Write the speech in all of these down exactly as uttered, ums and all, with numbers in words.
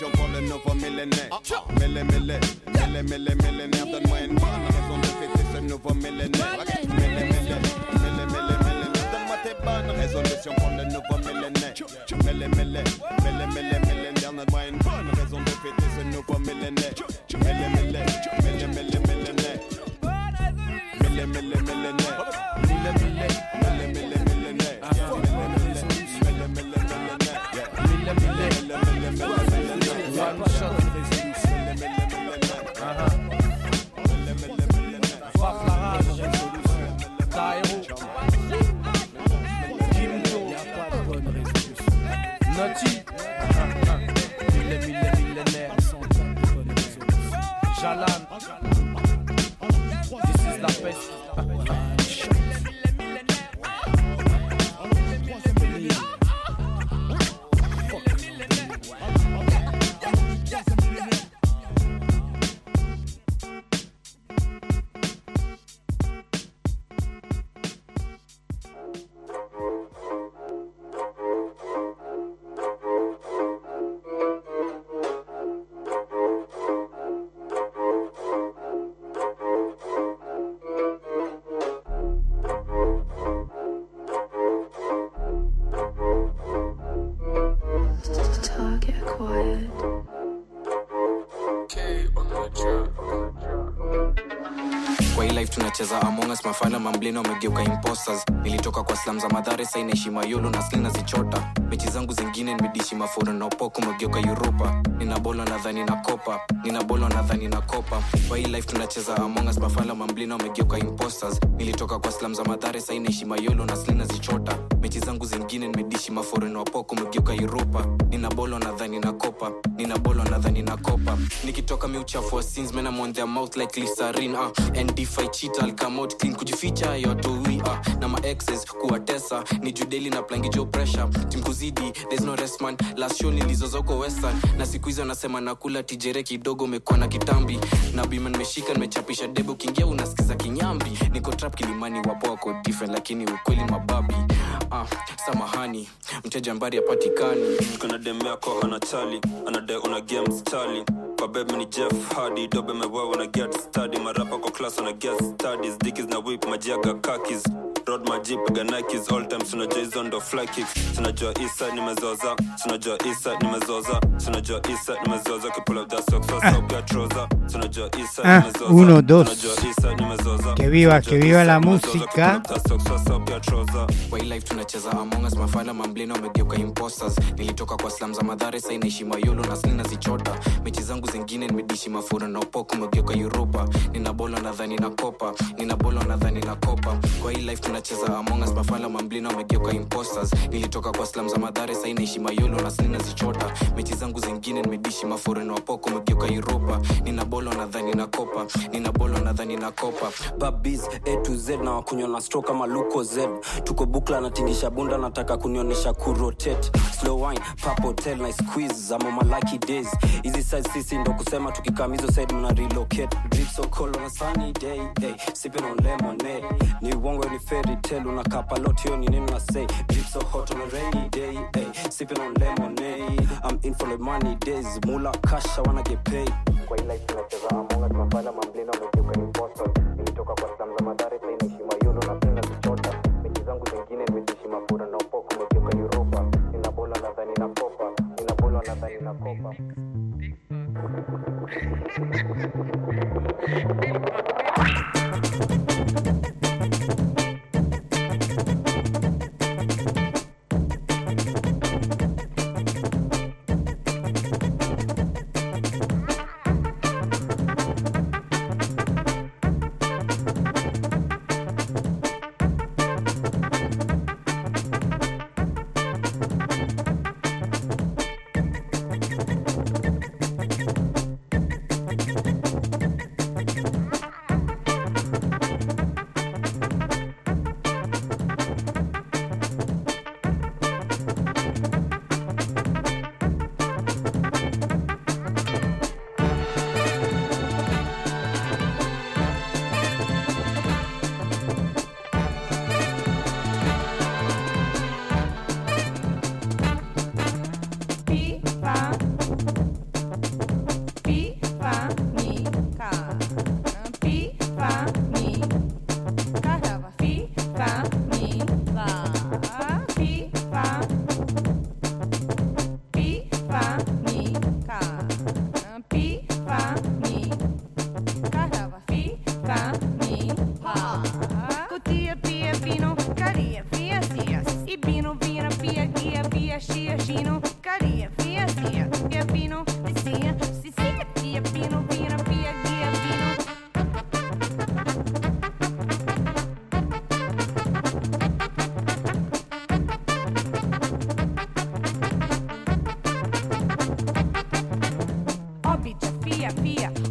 Résolution pour le nouveau millénaire. Mille, mille, mille, mille, millénaire. Donne-moi une bonne raison de fêter ce nouveau millénaire. Mille, mille, mille, mille, millénaire. Donne-moi tes bonnes résolutions pour le nouveau millénaire. Mille, mille, mille, mille, millénaire. Donne-moi une bonne raison de fêter ce nouveau millénaire. Mille, mille, mille, mille, millénaire. Mille, mille, millénaire. Mille, mille, mille, mille, millénaire. One shot Faf la rage Taïro Kimto Naughty Mille, mille, millénaire Jalan This is la peste. Tunacheza Among Us, mafala mamblino wamegeuka imposters. Nilitoka kwa slum za Mathare, sasa inaishi Mayolo na slina zichota. Mechi zangu zingine nimedishi maforo na upoko umegeuka Europa. Nina bolo nadhani na kopa, nina bolo nadhani na kopa. Kwa hii life tunacheza Among Us, mafala mamblino wamegeuka imposters. Nilitoka kwa slum za Mathare, sasa inaishi Mayolo na slina zichota. Mechi zangu zingine nimedishi maforo na upoko umegeuka Europa. Nina bolo nadhani na kopa, nina bolo nadhani na kopa. Nikitoka mi uchafu wa sins, man I'm on their mouth like glycerine. uh. And if I cheat I'll come out clean. Kujificha yotoi ah na my exes kuwatesa ni judeli na plangi jo pressure team kuzidi there's no rest man. Last show nilizozoko western na siku hizo nasema nakula tijere kidogo umekuwa na kitambi na bima nimeshika nimechapisha debo kingia unasikiza kinyambi. Niko trap Kilimani wapo wako different lakini ukweli mababi. ah samahani mteja mbari hapatikani. Kuna dem yako ana chali anadai una games chali. Kwa baby ni Jeff Hardy dobe mewewe na get study. Marapa kwa class na get studies. Dickies na whip majiaga kakis. Road majip ga Nikes all time. Tunajua hizo ndo fly kicks. Tunajua isa nimezoza. Tunajua isa nimezoza. Tunajua isa nimezoza. Kipull up that socks sasa upia trouser. Tunajua isa nimezoza. Uno, dos. Tunajua isa nimezoza. Que viva, que viva la música. Kwa hii life tunacheza Among Us, mafala mamblino wamegeuka imposters. Nilitoka kwa slum za Mathare, sasa inaishi Mayolo na slina zichota. Mechi zangu zingine nimedishi mafura na upoko umegeuka Europa. Nina bolo nadhani na kopa, nina bolo nadhani na kopa. Kwa hii life tunacheza Among Us, mafala mamblino wamegeuka imposters. Nilitoka kwa slum za Mathare, sasa inaishi Mayolo na slina zichota. Mechi zangu zingine nimedishi mafura na upoko umegeuka Europa. Nina bolo nadhani na kopa, nina bolo nadhani na kopa. Babies A to Z na wakunywa na stroke kama Luko Z. Tuko bukla na tingisha bunda nataka kunionesha kurotate. Slow wine, pop hotel na squeeze. I'm on my lucky days. Easy size sisi ndo kusema tukikamizo side mna relocate. Drip so cold on a sunny day. Hey, sipping on lemonade. Ni wongo ni fairy tale unakapa lot yo ni nini na say. Drip so hot on a rainy day. Hey, sipping on lemonade. I'm in for the money days. Mula cash I wanna get paid. Kwa hii life tunacheza Among Us, mafala mamblino wamegeuka imposters. Nilitoka kwa slum za Mathare, sasa inaishi Mayolo na slina zichota. Mechi zangu zingine nimedishi mafura na upoko umegeuka Europa. Nina bola nadhani na kopa, nina bola nadhani na kopa.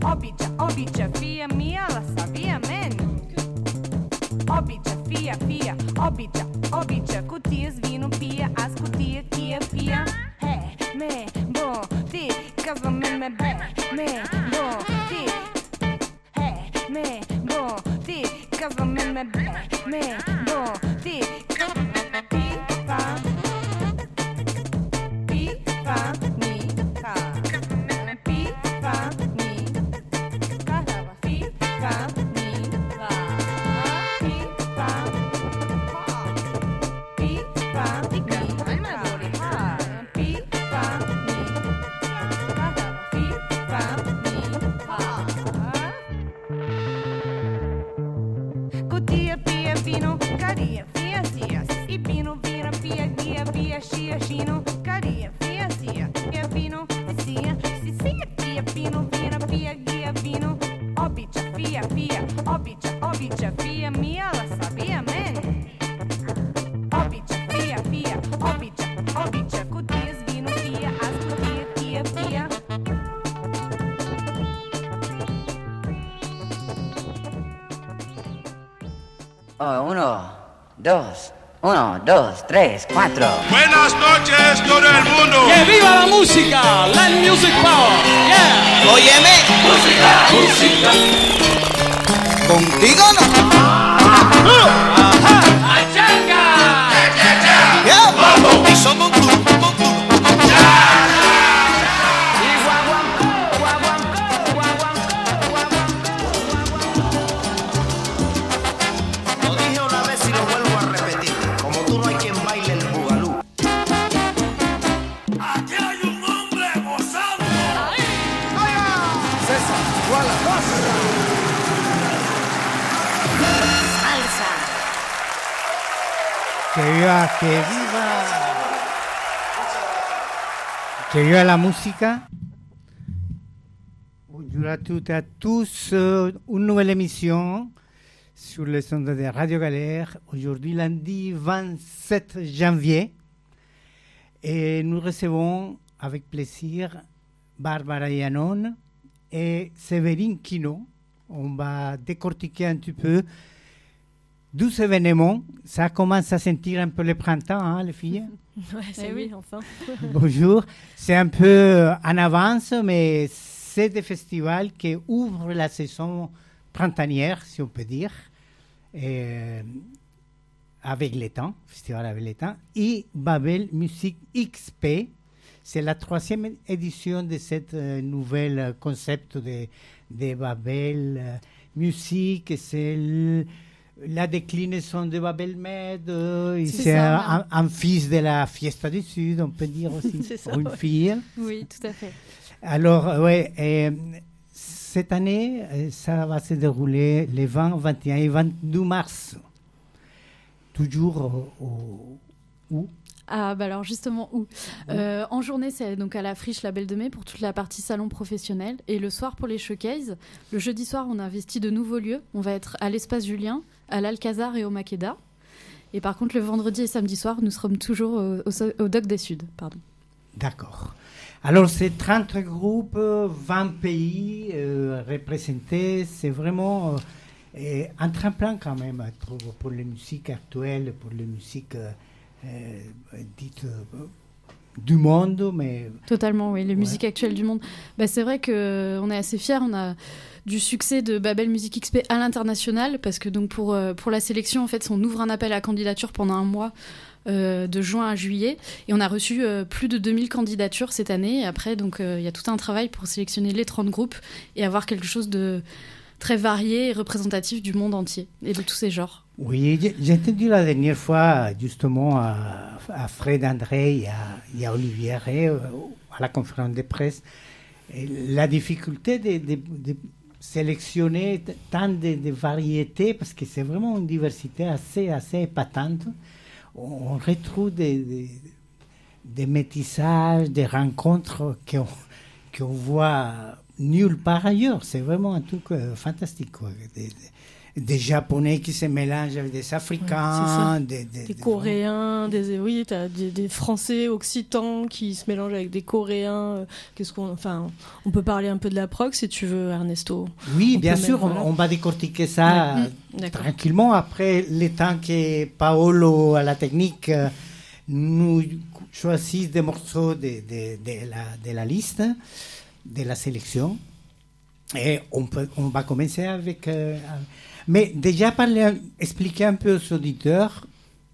Obicha, obicha, fia mia, la sabia men. Obicha, fia, fia, obicha, obicha, cutias vino pia, as cutia, kia, pia. Hey, me, bo, ti, casa me, me, be, me, bo, ti. Hey, me, bo, ti, casa me, me, be, me, bo, ti. Pi, fa, pi, fa, ni, fa. Pi, fa, ni, caramba, pi, fa, ni, fa. Pi, fa, pi, fa, ni, fa. Pi, fa, ni, caramba, pi, fa, ni, fa. Cutia, pia, vino, caria, fia, sia. E vino, vira, pia, guia, via, chia, chino, caria, fia, sia. Pia, vino, sia, si, sia, pia, vino, vira, pia, guia, vino. Obicha, fia, fia, obicha, obicha, fia, mia, la sabia, men. Obicha, fia, fia, obicha, obicha, cutias, vino, pia, as, cutia, kia, pia. Oh, uno, dos, uno, dos, tres, cuatro. Buenas noches, todo el mundo. ¡Que viva la música! Land Music Power. Yeah. Óyeme. Música, música. Contigo no. ¡Achanga! Yeah. Vamos. Y somos un club, un club. Lo dije una vez y lo vuelvo a repetir. Como tú no hay quien baile el bugalú. Aquí hay un hombre gozando. César, igual a Que viva, que viva. Que viva la música. Bonjour à toutes et à tous. Euh, une nouvelle émission sur les ondes de Radio Galère. Aujourd'hui, lundi vingt-sept janvier. Et nous recevons avec plaisir Barbara Yannon et Séverine Quino. On va décortiquer un petit peu douze événements. Ça commence à sentir un peu le printemps, hein, les filles. Ouais, c'est eh oui, enfin. Bonjour. C'est un peu en avance, mais c'est des festivals qui ouvrent la saison printanière, si on peut dire, et avec les temps, festival avec les temps, et Babel Music X P. C'est la troisième édition de cette euh, nouvelle concept de, de Babel euh, Music. C'est le, la déclinaison de Babel Med. Euh, c'est c'est un, un, un fils de la Fiesta du Sud, on peut dire aussi, c'est ça, ou une ouais. fille. Oui, tout à fait. Alors, ouais, euh, cette année, ça va se dérouler les vingt, vingt et un et vingt-deux mars. Toujours au, au, où Ah, bah alors justement, où euh, En journée, c'est donc à la Friche La Belle de Mai pour toute la partie salon professionnel. Et le soir, pour les showcases, le jeudi soir, on a investi de nouveaux lieux. On va être à l'Espace Julien, à l'Alcazar et au Makeda. Et par contre, le vendredi et samedi soir, nous serons toujours au, au, au Doc des Suds. Pardon. D'accord. Alors, c'est trente groupes, vingt pays euh, représentés. C'est vraiment euh, un tremplin quand même pour, pour les musiques actuelles, pour les musiques euh, euh, dites euh, du monde. Mais totalement, oui, les ouais. musiques actuelles du monde. Bah, c'est vrai qu'on est assez fiers. On a du succès de Babel Music X P à l'international parce que donc pour, euh, pour la sélection, en fait, on ouvre un appel à candidature pendant un mois. Euh, de juin à juillet et on a reçu euh, plus de deux mille candidatures cette année et après donc il euh, y a tout un travail pour sélectionner les trente groupes et avoir quelque chose de très varié et représentatif du monde entier et de tous ces genres. Oui, j'ai entendu la dernière fois justement à, à Fred André et à, et à Olivier Rey à la conférence de presse la difficulté de, de, de sélectionner tant de, de variétés parce que c'est vraiment une diversité assez, assez épatante. On retrouve des, des, des métissages, des rencontres qu'on, qu'on voit nulle part ailleurs. C'est vraiment un truc euh, fantastique. Quoi. Des, des, des Japonais qui se mélangent avec des Africains, Ouais, des, des, des des- Coréens, des oui, t'as des, des Français occitans qui se mélangent avec des Coréens. euh, Qu'est-ce qu'on, enfin, on peut parler un peu de la prog si tu veux, Ernesto. Oui, On bien peut sûr, même- on, voilà. on va décortiquer ça Ouais. euh, Mmh, d'accord. tranquillement. Après, le temps que Paolo à la technique euh, nous choisisse des morceaux de, de- de la, de la liste, de la sélection. Et on, peut, on va commencer avec... euh, mais déjà, parler, expliquer un peu aux auditeurs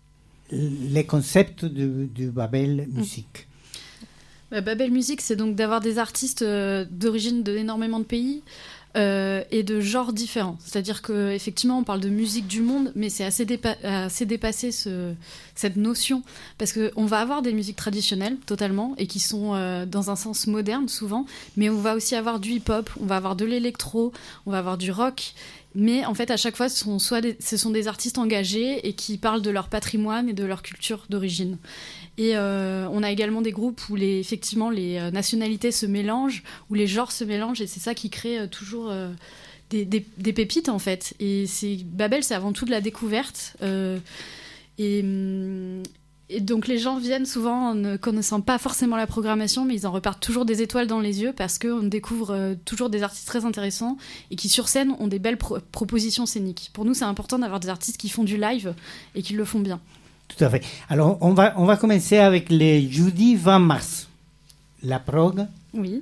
les concepts du, du Babel Musique. Bah, Babel Music, c'est donc d'avoir des artistes euh, d'origine d'énormément de pays euh, et de genres différents. C'est-à-dire qu'effectivement, on parle de musique du monde, mais c'est assez, dépa- assez dépassé ce, cette notion. Parce qu'on va avoir des musiques traditionnelles, totalement, et qui sont euh, dans un sens moderne, souvent, mais on va aussi avoir du hip-hop, on va avoir de l'électro, on va avoir du rock. Mais en fait, à chaque fois, ce sont, soit des, ce sont des artistes engagés et qui parlent de leur patrimoine et de leur culture d'origine. Et euh, on a également des groupes où les, effectivement les euh, nationalités se mélangent, où les genres se mélangent, et c'est ça qui crée euh, toujours euh, des, des, des pépites en fait. Et c'est, Babel, c'est avant tout de la découverte. Euh, et, hum, et donc les gens viennent souvent en ne connaissant pas forcément la programmation, mais ils en repartent toujours des étoiles dans les yeux parce qu'on découvre euh, toujours des artistes très intéressants et qui sur scène ont des belles pro- propositions scéniques. Pour nous, c'est important d'avoir des artistes qui font du live et qui le font bien. Tout à fait. Alors, on va, on va commencer avec le jeudi vingt mars. La prog. Oui.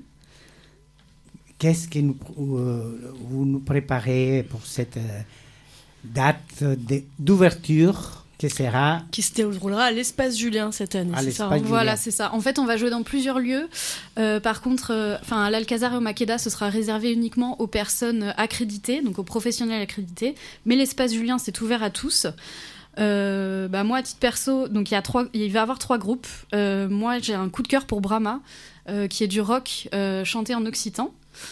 Qu'est-ce que nous, euh, vous nous préparez pour cette euh, date de- d'ouverture qui sera Qui se déroulera à l'espace Julien cette année. À c'est ça, l'espace hein. Julien. Voilà, c'est ça. En fait, on va jouer dans plusieurs lieux. Euh, par contre, euh, enfin, à l'Alcazar et au Makeda, ce sera réservé uniquement aux personnes accréditées, donc aux professionnels accrédités. Mais l'espace Julien, c'est ouvert à tous. Euh, bah moi, à titre perso, donc il y a trois, il va y avoir trois groupes. Euh, moi, j'ai un coup de cœur pour Brahma, euh, qui est du rock euh, chanté en occitan.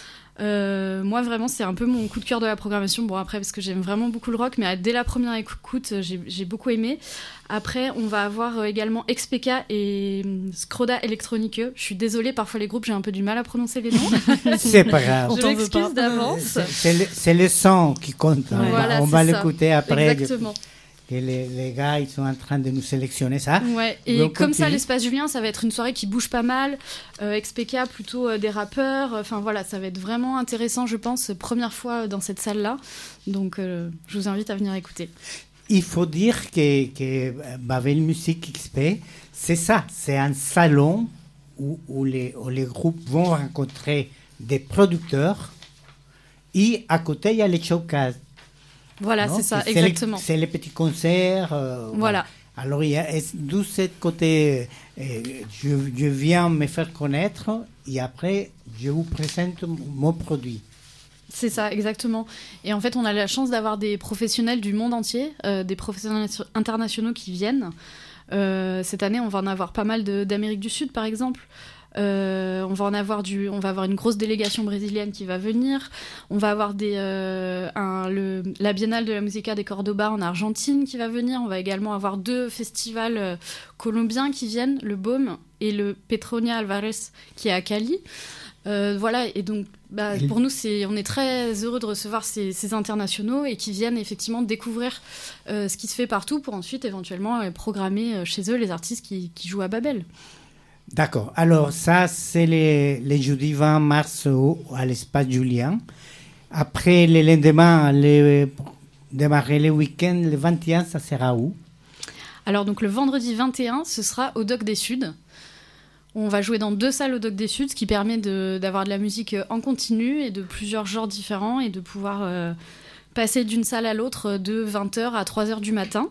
Euh, moi, vraiment, c'est un peu mon coup de cœur de la programmation. Bon, après, parce que j'aime vraiment beaucoup le rock, mais euh, dès la première écoute, euh, j'ai, j'ai beaucoup aimé. Après, on va avoir euh, également X P K et euh, Skroda Electronique. Je suis désolée, parfois les groupes, j'ai un peu du mal à prononcer les noms. C'est pas grave. Je m'excuse d'avance. C'est, c'est le, c'est le son qui compte. On va- Voilà, on va c'est ça. l'écouter après. Exactement. Que les, les gars, ils sont en train de nous sélectionner ça. Ouais, et Donc, comme ça, continue. l'espace Julien, ça va être une soirée qui bouge pas mal. Euh, X P K, plutôt euh, des rappeurs. Enfin voilà, ça va être vraiment intéressant, je pense, première fois dans cette salle-là. Donc euh, je vous invite à venir écouter. Il faut dire que, que Babel Music X P, c'est ça, c'est un salon où, où, les, où les groupes vont rencontrer des producteurs et à côté, il y a les showcases. Voilà, Non? c'est ça, C'est exactement. Les, c'est les petits concerts. euh, Voilà. Alors, il y a d'où ce côté, euh, je, je viens me faire connaître et après, je vous présente mon- mon produit. C'est ça, exactement. Et en fait, on a la chance d'avoir des professionnels du monde entier, euh, des professionnels internationaux qui viennent. Euh, cette année, on va en avoir pas mal de- d'Amérique du Sud, par exemple. Euh, on va en avoir du, on va avoir une grosse délégation brésilienne qui va venir. On va avoir des, euh, un, le, la Biennale de la Musica de Cordoba en Argentine qui va venir. On va également avoir deux festivals euh, colombiens qui viennent, le Baume et le Petronia Alvarez qui est à Cali. Euh, voilà, et donc bah, pour nous, c'est, on est très heureux de recevoir ces, ces internationaux et qui viennent effectivement découvrir euh, ce qui se fait partout pour ensuite éventuellement euh, programmer euh, chez eux les artistes qui, qui jouent à Babel. D'accord. Alors, ça, c'est les, les jeudi vingt mars au, à l'espace Julien. Après, le lendemain, le, démarrer le week-end, le vingt et un, ça sera où? Alors, donc le vendredi vingt et un, ce sera au Doc des Suds. On va jouer dans deux salles au Doc des Suds, ce qui permet de, d'avoir de la musique en continu et de plusieurs genres différents et de pouvoir euh, passer d'une salle à l'autre de vingt heures à trois heures du matin.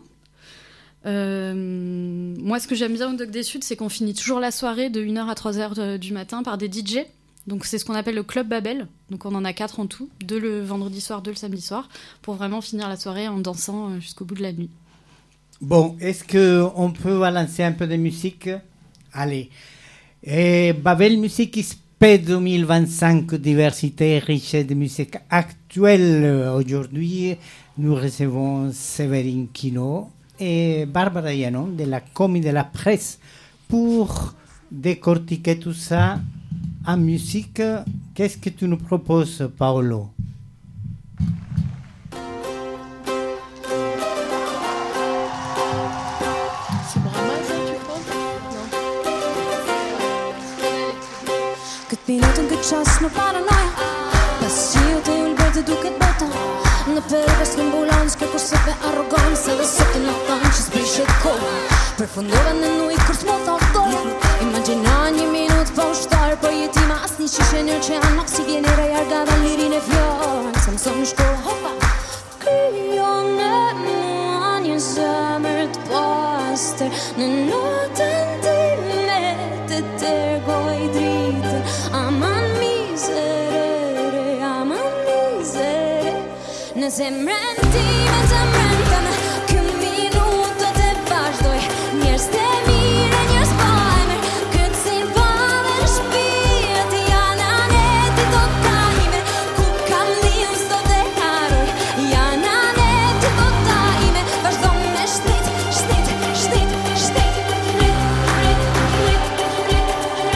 Euh, moi, ce que j'aime bien au Doc des Suds, c'est qu'on finit toujours la soirée de une heure à trois heures de, du matin par des D J. Donc, c'est ce qu'on appelle le Club Babel. Donc, on en a quatre en tout, deux le vendredi soir, deux le samedi soir, pour vraiment finir la soirée en dansant jusqu'au bout de la nuit. Bon, est-ce qu'on peut balancer un peu de musique? Allez. Et Babel Music X P deux mille vingt-cinq, diversité, richesse de musique actuelle. Aujourd'hui, nous recevons Séverine Quino et Barbara Yanon de la Commis de la Presse pour décortiquer tout ça en musique. Qu'est-ce que tu nous proposes, Paolo? qas në paranoja. Pas qiu të ju l'bërë të duket bota. Në përves në ambulans, kjo kur sepe arrogancë. Edhe sot në thanë që s'prishet kohë. Përfundove në nuj kur s'mo tha dorë. Imagjina një minut po ushtarë për jetima. As një shishe nërë që janë mak si vjeni rejarga dhe lirin e fjallë. Sa mëson në shkollë, hopa. Kryon e mua një zemër të pastër. Në notën time të tërgoj dritë. Aman mizere, aman mizere. Në zemrën time, zemrën tëme. Kë minut do të vazhdoj. Njerës të mire, njerës pajmer. Këtë si vave në shpirt. Janë aneti do tajme. Ku kam linë s'do të haroj. Janë aneti do tajme. Vazhdo me shtit, shtit, shtit, shtit. Rit, rit, rit, rit,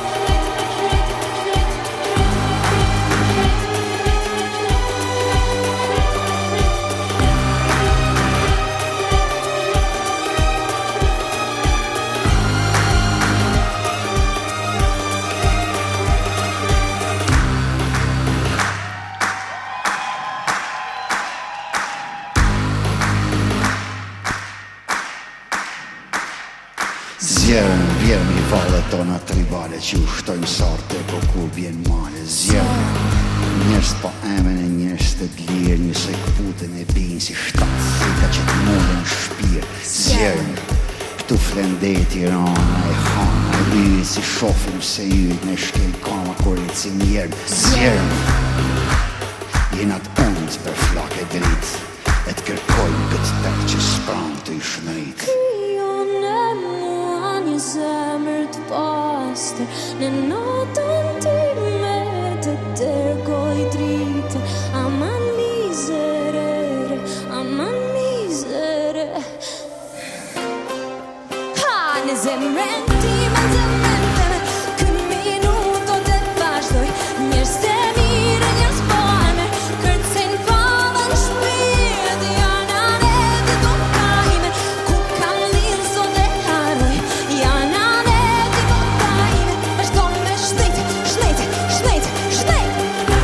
Zjerën vjerën i valet tona tribale që u shtojnë sarte po kur bjen male. Zjerën njërës po emen e njërës të t'lirë, njëse këputën e binë si shtatë, si ka që t'mullën shpirë. Zjerën këtu flendeti rana e hana e lyjë si shofim se jyjt në shkel kama korit si mjerën. Zjerën jenat undë për flak e dritë, e t'kërkojnë këtë tek që s'pranë të i shmëritë. një zemër të pastër. Në notën time të tërgoj dritë. Aman mizere, aman mizere. Ha, në zemrën time, zemrën tëme. Kë minut do të vazhdoj. Njerës të mire, njerës pajmer. Kërcen fava në shpirt. Janë aneti do tajme. Ku kam linë s'do të haroj. Janë aneti do tajme. Vazhdo me shtit, shtit, shtit, shtit.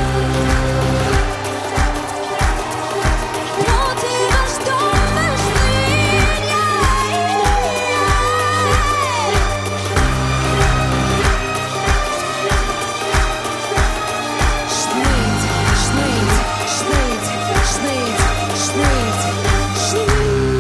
No ti vazhdo me shtit, jaj, jaj. Shtit, shtit, shtit, shtit, shtit, shtit.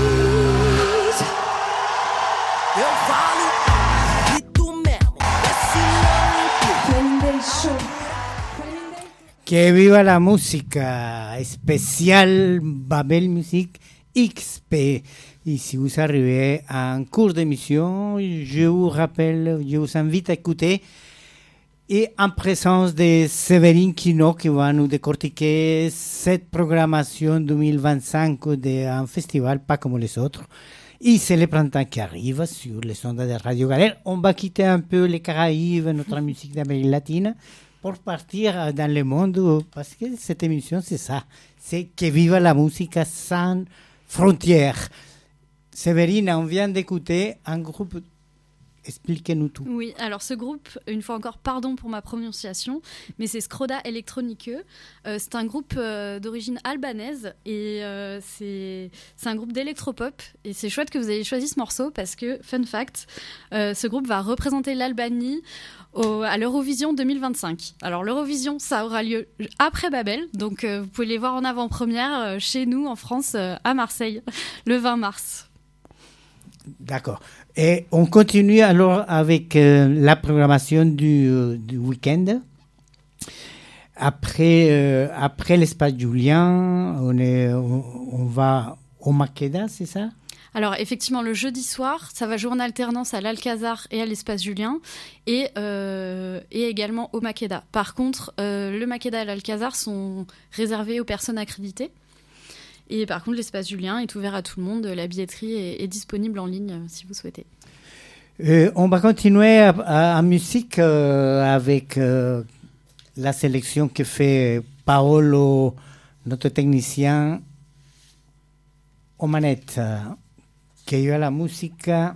Eu falo e tu mesmo, esse Prende show. Que viva la música spéciale Babel Musique X P. Et si vous arrivez à un cours d'émission, je vous rappelle, je vous invite à écouter. Et en présence de Séverine Quino qui va nous décortiquer cette programmation deux mille vingt-cinq d'un festival pas comme les autres. Et c'est le printemps qui arrive sur les ondes de Radio Galère. On va quitter un peu les Caraïbes, notre musique d'Amérique latine, pour partir dans le monde, parce que cette émission, c'est ça. C'est que viva la musique sans frontières. Séverine, on vient d'écouter un groupe. Expliquez-nous tout. Oui, alors ce groupe, une fois encore, pardon pour ma prononciation, mais c'est Skroda Electronique. Euh, c'est un groupe euh, d'origine albanaise et euh, c'est, c'est un groupe d'électropop. Et c'est chouette que vous ayez choisi ce morceau parce que, fun fact, euh, ce groupe va représenter l'Albanie au, à l'Eurovision deux mille vingt-cinq. Alors l'Eurovision, ça aura lieu après Babel, donc euh, vous pouvez les voir en avant-première euh, chez nous en France, euh, à Marseille, le vingt mars. D'accord. Et on continue alors avec euh, la programmation du, euh, du week-end. Après, euh, après l'espace Julien, on, est, on, on va au Makeda, c'est ça? Alors effectivement, le jeudi soir, ça va jouer en alternance à l'Alcazar et à l'espace Julien, et, euh, et également au Makeda. Par contre, euh, le Makeda et l'Alcazar sont réservés aux personnes accréditées. Et par contre, l'espace Julien est ouvert à tout le monde. La billetterie est, est disponible en ligne euh, si vous souhaitez. Euh, on va continuer en musique euh, avec euh, la sélection que fait Paolo, notre technicien, aux manettes. Que yo la musica.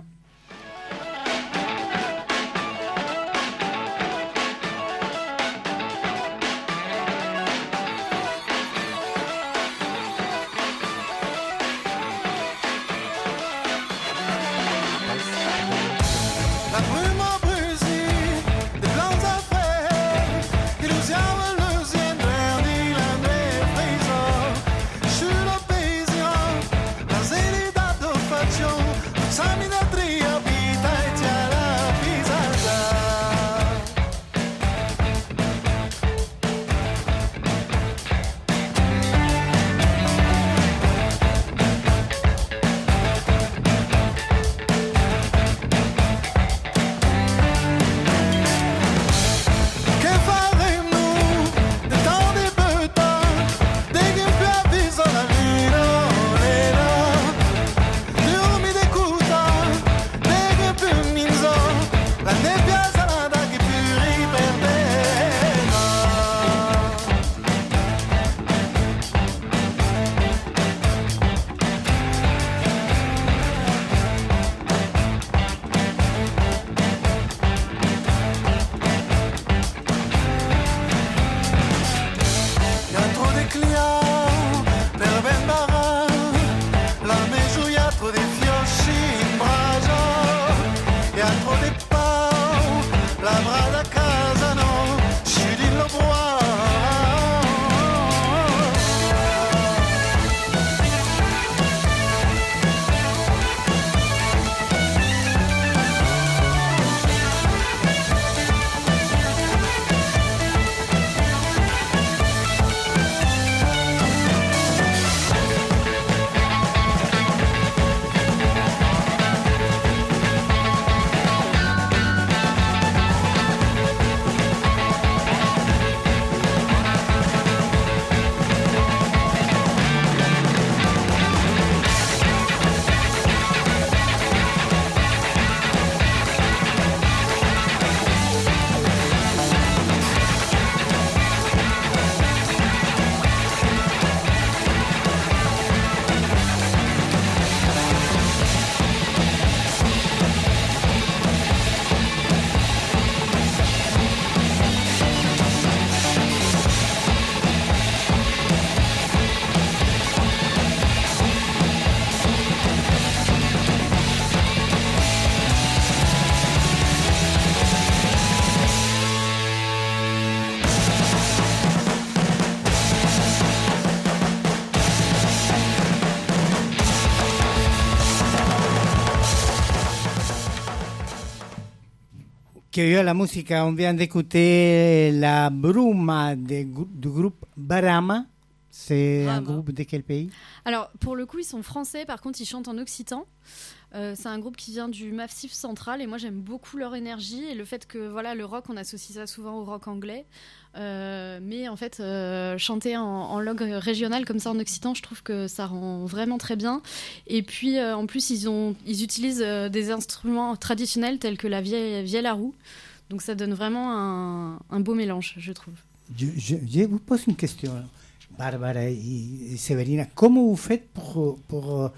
Accueillir la musique, on vient d'écouter la Bruma de, du groupe Barama. C'est Brama. Un groupe de quel pays? Alors, pour le coup, ils sont français, par contre, ils chantent en occitan. Euh, c'est un groupe qui vient du Massif central et moi j'aime beaucoup leur énergie et le fait que voilà, le rock, on associe ça souvent au rock anglais, euh, mais en fait euh, chanter en, en langue régionale comme ça en occitan, je trouve que ça rend vraiment très bien. Et puis euh, en plus ils, ont, ils utilisent euh, des instruments traditionnels tels que la vieille, vieille à roue, donc ça donne vraiment un, un beau mélange, je trouve. Je, je, je vous pose une question, Barbara et, et Séverina, comment vous faites pour, pour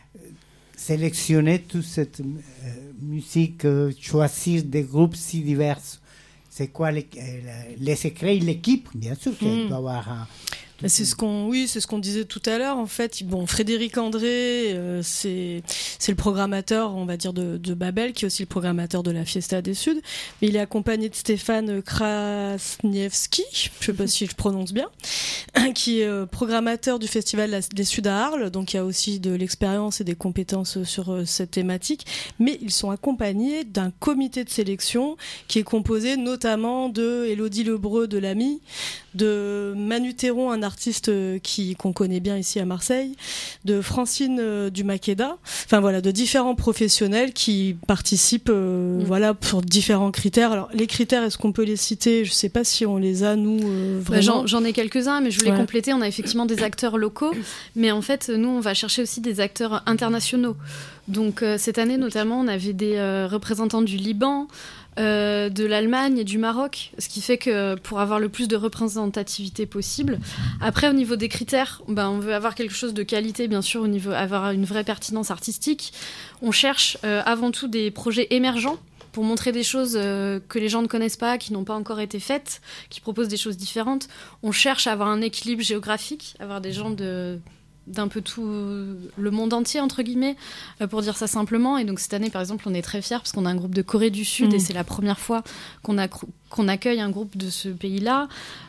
sélectionner toute cette euh, musique, euh, choisir des groupes si divers? C'est quoi les, euh, les secrets? L'équipe, bien sûr, qu'elle mmh. doit avoir un... C'est ce qu'on, oui, c'est ce qu'on disait tout à l'heure. En fait, bon, Frédéric André, euh, c'est c'est le programmateur, on va dire, de, de Babel, qui est aussi le programmateur de la Fiesta des Suds. Mais il est accompagné de Stéphane Krasniewski, je ne sais pas si je prononce bien, qui est euh, programmateur du Festival des Suds à Arles. Donc, il y a aussi de l'expérience et des compétences sur euh, cette thématique. Mais ils sont accompagnés d'un comité de sélection qui est composé notamment de Élodie Lebreu de l'Ami, de Manu Théron, un artiste qui, qu'on connaît bien ici à Marseille, de Francine euh, du Makeda, enfin voilà, de différents professionnels qui participent euh, mmh. voilà, pour différents critères. Alors les critères, est-ce qu'on peut les citer? Je ne sais pas si on les a, nous, euh, vraiment. Bah, j'en, j'en ai quelques-uns, mais je voulais ouais. compléter. On a effectivement des acteurs locaux, mais en fait, nous, on va chercher aussi des acteurs internationaux. Donc euh, cette année, notamment, on avait des euh, représentants du Liban, Euh, de l'Allemagne et du Maroc, ce qui fait que pour avoir le plus de représentativité possible. Après, au niveau des critères, ben, on veut avoir quelque chose de qualité, bien sûr, au niveau avoir une vraie pertinence artistique. On cherche euh, avant tout des projets émergents pour montrer des choses euh, que les gens ne connaissent pas, qui n'ont pas encore été faites, qui proposent des choses différentes. On cherche à avoir un équilibre géographique, avoir des gens de d'un peu tout le monde entier, entre guillemets, euh, pour dire ça simplement. Et donc cette année, par exemple, on est très fiers parce qu'on a un groupe de Corée du Sud mmh. et c'est la première fois qu'on, a, qu'on accueille un groupe de ce pays-là.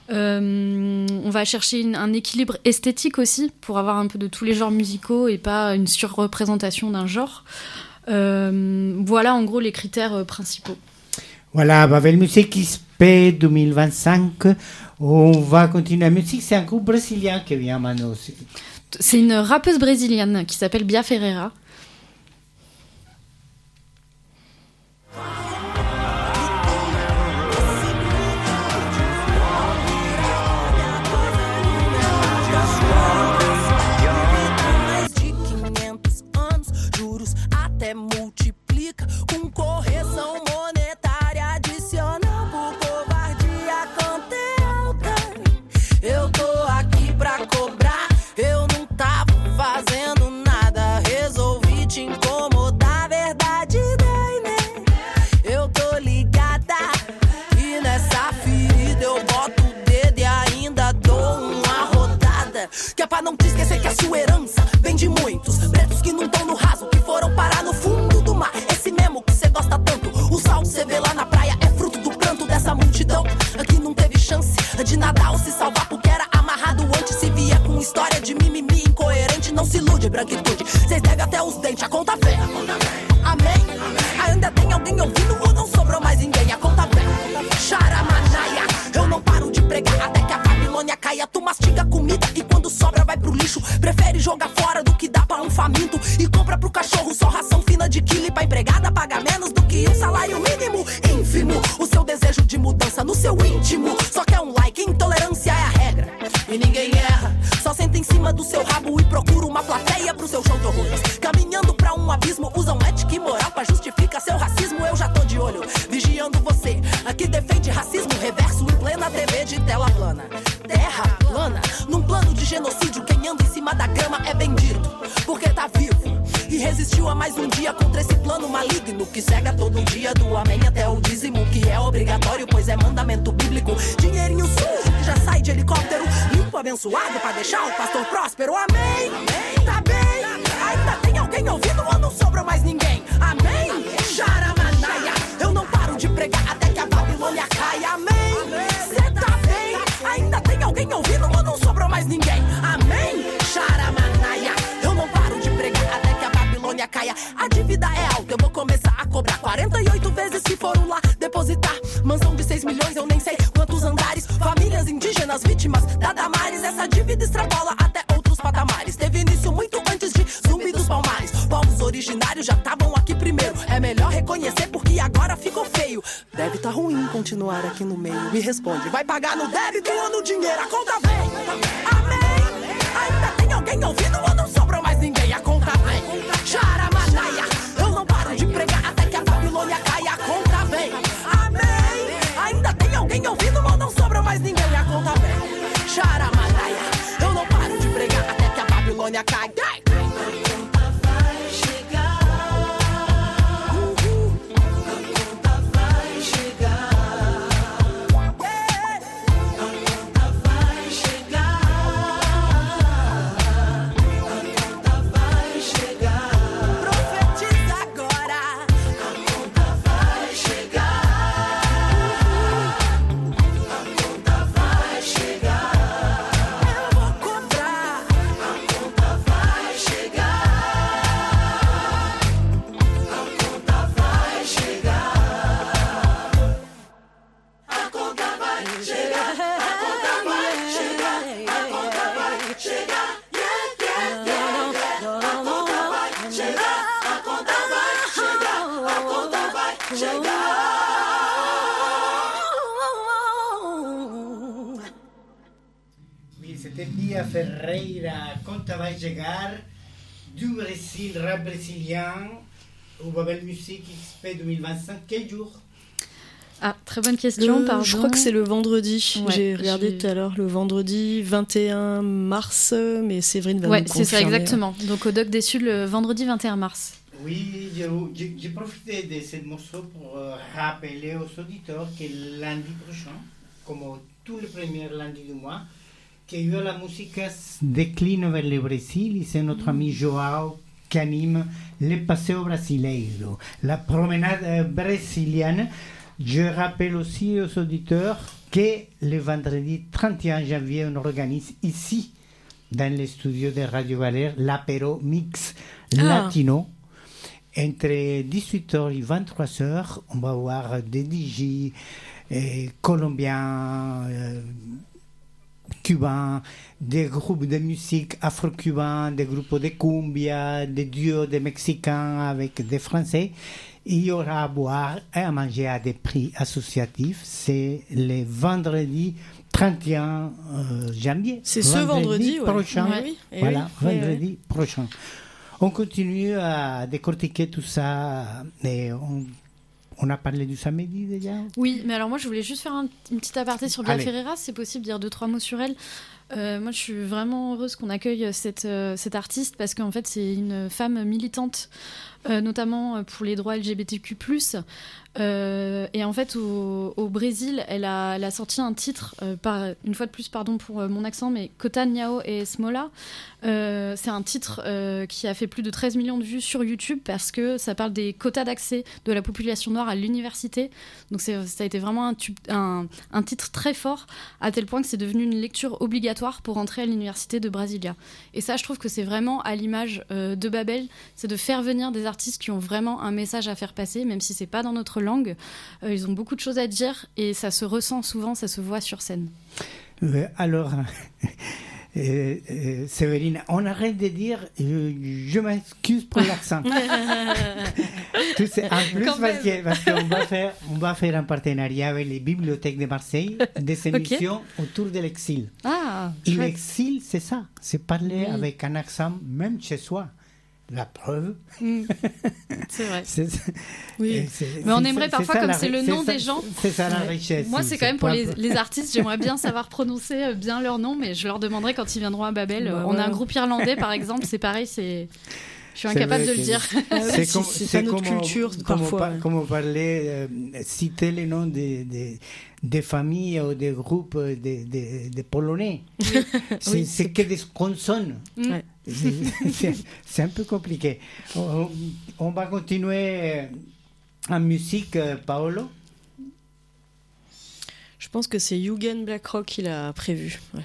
Euh, on va chercher une, un équilibre esthétique aussi pour avoir un peu de tous les genres musicaux et pas une surreprésentation d'un genre. Euh, voilà en gros les critères euh, principaux. Voilà, Babel Music X P deux mille vingt-cinq. On va continuer la musique. C'est un groupe brésilien qui vient maintenant aussi. C'est une rappeuse brésilienne qui s'appelle Bia Ferreira. Que é pra não te esquecer que a sua herança vem de muitos pretos que não estão no raso, que foram parar no fundo do mar. Esse mesmo que cê gosta tanto, o sal que cê vê lá na praia é fruto do pranto dessa multidão que não teve chance de nadar ou se salvar porque era amarrado antes. Se vier com história de mimimi incoerente, não se ilude, branquitude. Cês negam até os dentes, a conta vem. Amém? Ainda tem alguém ouvindo ou não sobrou mais ninguém? A conta vem. Charamanaia, eu não paro de pregar até que a Babilônia caia. Tu mastiga comida e quando sobra vai pro lixo. Prefere jogar fora do que dá pra um faminto. E compra pro cachorro só ração fina de quilo. E pra empregada paga menos do que um salário mínimo. Ínfimo, o seu desejo de mudança no seu íntimo. Só quer um like, intolerância é a regra. E ninguém erra, só senta em cima do seu rabo e procura uma plateia pro seu show de horrores. Caminhando pra um abismo, usam ética e moral pra justificar seu racismo. Eu já tô de olho, vigiando você. Aqui defende racismo reverso em plena T V de tela plana. Terra plana, num plano de genocídio. Quem anda em cima da grama é bendito, porque tá vivo e resistiu a mais um dia contra esse plano maligno que cega todo dia do amém até o dízimo, que é obrigatório, pois é mandamento bíblico. Dinheirinho sujo que já sai de helicóptero, limpo, abençoado pra deixar o pastor próspero. Amém, tá bem? Ainda tem alguém ouvindo ou não sobra mais ninguém? Amém? Charamanaia, eu não paro de pregar até que a Babilônia caia. Amém? Cê tá bem? Ainda tem alguém ouvindo ou não sobrou mais ninguém? Amém? Charamanaia, eu não paro de pregar até que a Babilônia caia. A dívida é alta, eu vou começar a cobrar quarenta e oito vezes se for lá depositar indígenas, vítimas da Damares. Essa dívida extrapola até outros patamares. Teve início muito antes de Zumbi dos Palmares. Povos originários já estavam aqui primeiro. É melhor reconhecer porque agora ficou feio. Deve tá ruim continuar aqui no meio. Me responde, vai pagar no débito ou no dinheiro? A conta vem, amém. Ainda tem alguém ouvindo ou não sobrou mais ninguém? A conta vem, Charamataia. Eu não paro de pregar até que a Babilônia caia. A conta vem, amém. Ainda tem alguém ouvindo ou não sobrou mais ninguém? A conta vem, Charamataia. Eu não paro de pregar até que a Babilônia caia. Ferreira, conta vai chegar du Brésil, rap brésilien au Babel Music X P deux mille vingt-cinq, quel jour? Ah, très bonne question, euh, pardon. Je crois que c'est le vendredi. Ouais, j'ai regardé j'ai... tout à l'heure le vendredi vingt et un mars, mais Séverine va ouais, nous confirmer. C'est ça, exactement. Donc au Doc des Sud le vendredi vingt et un mars. Oui, j'ai, j'ai profité de ce morceau pour euh, rappeler aux auditeurs que lundi prochain, comme tous les premiers lundis du mois, que yo la música décline vers le Brésil et c'est notre ami Joao qui anime le Paseo Brasileiro, la promenade euh, brésilienne. Je rappelle aussi aux auditeurs que le vendredi trente et un janvier, on organise ici, dans les studios de Radio Valère, l'apéro mix ah. latino. Entre dix-huit heures et vingt-trois heures, on va voir des D J euh, colombiens, euh, cubains, des groupes de musique afro-cubains, des groupes de cumbia, des duos de Mexicains avec des Français. Il y aura à boire et à manger à des prix associatifs. C'est le vendredi trente et un euh, janvier. C'est ce vendredi, prochain. Ouais. Oui, oui. Voilà, oui, vendredi oui. prochain. On continue à décortiquer tout ça et on, on a parlé du samedi déjà. Oui, mais alors moi je voulais juste faire un, une petite aparté sur Bia Allez. Ferreira, si c'est possible dire deux trois mots sur elle. Euh, moi je suis vraiment heureuse qu'on accueille cette, euh, cette artiste parce qu'en fait c'est une femme militante, euh, notamment pour les droits L G B T Q plus. Euh, et en fait au, au Brésil elle a, elle a sorti un titre euh, par, une fois de plus pardon pour euh, mon accent, mais Cota Nhau et Smola. Euh, c'est un titre euh, qui a fait plus de treize millions de vues sur YouTube parce que ça parle des quotas d'accès de la population noire à l'université. Donc c'est, ça a été vraiment un, tube, un, un titre très fort, à tel point que c'est devenu une lecture obligatoire pour entrer à l'université de Brasilia. Et ça je trouve que c'est vraiment à l'image euh, de Babel, c'est de faire venir des artistes qui ont vraiment un message à faire passer, même si c'est pas dans notre langue. Euh, ils ont beaucoup de choses à dire et ça se ressent souvent, ça se voit sur scène. Euh, alors Euh, euh, Séverine, on arrête de dire je, je m'excuse pour l'accent. Tu sais, en plus, parce, que, parce qu'on va faire, on va faire un partenariat avec les bibliothèques de Marseille, des émissions okay. autour de l'exil. Ah, Et l'exil, c'est ça, c'est parler oui. avec un accent, même chez soi. La preuve. Mm. C'est vrai. C'est, oui. C'est, Mais on aimerait parfois, ça, comme c'est le nom c'est des ça, gens. C'est ça la richesse. Moi, c'est, c'est quand même pour les, les artistes, j'aimerais bien savoir prononcer bien leur nom, mais je leur demanderai quand ils viendront à Babel. Bah, on ouais. a un groupe irlandais, par exemple, c'est pareil, c'est. Je suis incapable de le dire. C'est, comme, c'est, c'est notre comme, culture, comme parfois. On, comme on parlait, euh, citer les noms des, des, des familles ou des groupes de, de, de Polonais. Oui. C'est, oui, c'est, c'est que des consonnes. Mm. Ouais. C'est, c'est, c'est un peu compliqué. On, on va continuer en musique, Paolo. Je pense que c'est Yugen Blackrock qui l'a prévu. Ouais.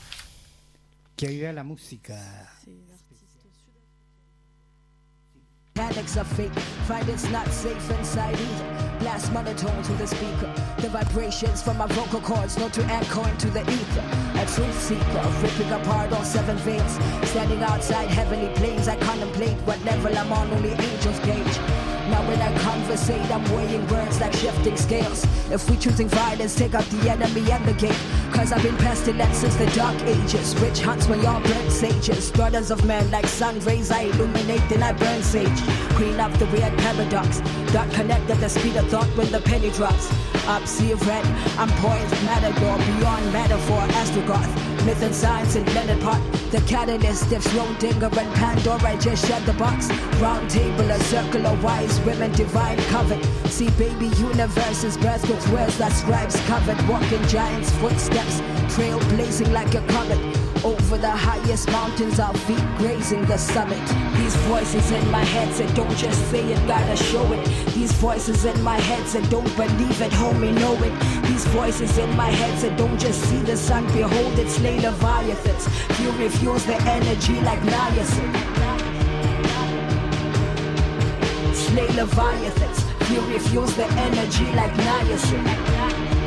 Che arriva la musica. Panics of fate, find it's not safe inside either. Blast monotone to the speaker. The vibrations from my vocal cords know to echo into the ether. A truth seeker, ripping apart all seven veils. Standing outside heavenly plains, I contemplate what level I'm on, only angels gauge. Now when I conversate, I'm weighing words like shifting scales. If we choosing violence, take out the enemy and the gate. Cause I've been pestilence since the dark ages. Witch hunts when y'all burn sages. Daughters of men like sun rays, I illuminate, then I burn sage. Clean up the weird paradox. Dot connect at the speed of thought when the penny drops. Up, see red, I'm poised, matador, beyond metaphor, Astrogoth. Myth and science in blended pot. The catalyst, if Schrodinger and Pandora just shed the box. Round table, a circle of wise women, divine covet. See baby universes, birth with words that scribes covered. Walking giants' footsteps, trail blazing like a comet. Over the highest mountains, our feet grazing the summit. These voices in my head said, don't just say it, gotta show it. These voices in my head said, don't believe it, homie, know it. These voices in my head said, don't just see the sun, behold it, slay leviathans. Fury fuels the energy like niacin. Slay leviathans. Fury fuels the energy like niacin.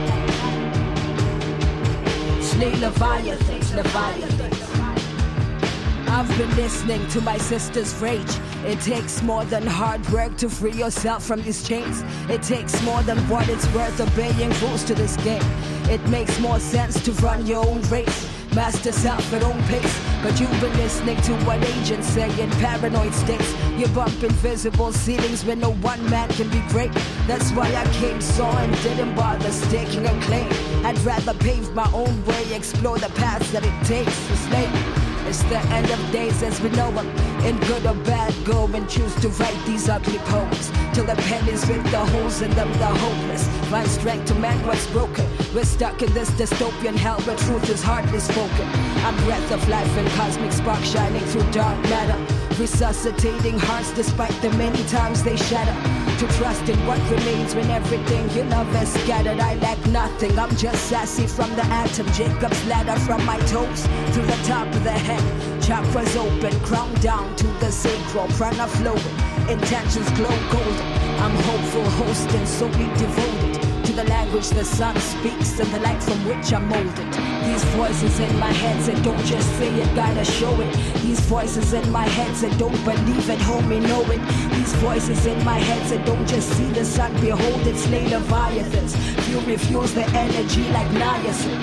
Slay leviathans, leviathans. I've been listening to my sister's rage. It takes more than hard work to free yourself from these chains. It takes more than what it's worth obeying rules to this game. It makes more sense to run your own race. Master self at own pace. But you've been listening to what agents say in paranoid states. You bump invisible ceilings when no one man can be great. That's why I came, saw and didn't bother staking a claim. I'd rather pave my own way, explore the paths that it takes to slay. It's the end of days as we know them. In good or bad, go and choose to write these ugly poems. Till the pen is with the holes in them, the hopeless. Find strength to mend what's broken. We're stuck in this dystopian hell where truth is hardly spoken. I'm breath of life and cosmic spark shining through dark matter. Resuscitating hearts despite the many times they shatter. To trust in what remains when everything you love is scattered. I lack nothing, I'm just sassy from the atom. Jacob's ladder from my toes through the top of the head. Chakras open, crown down to the sacral. Prana flowing, intentions glow golden. I'm hopeful, hosting, solely devoted to the language the sun speaks and the light from which I'm molded. These voices in my head said, don't just say it, gotta show it. These voices in my head said, don't believe it, homie, know it. These voices in my head said, don't just see the sun, behold it, slay leviathans. Fury fuels the energy like niacin.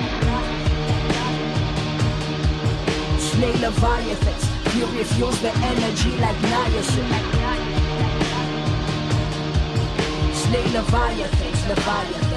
Slay leviathans. Fury fuels the energy like niacin. Slay leviathans, leviathans.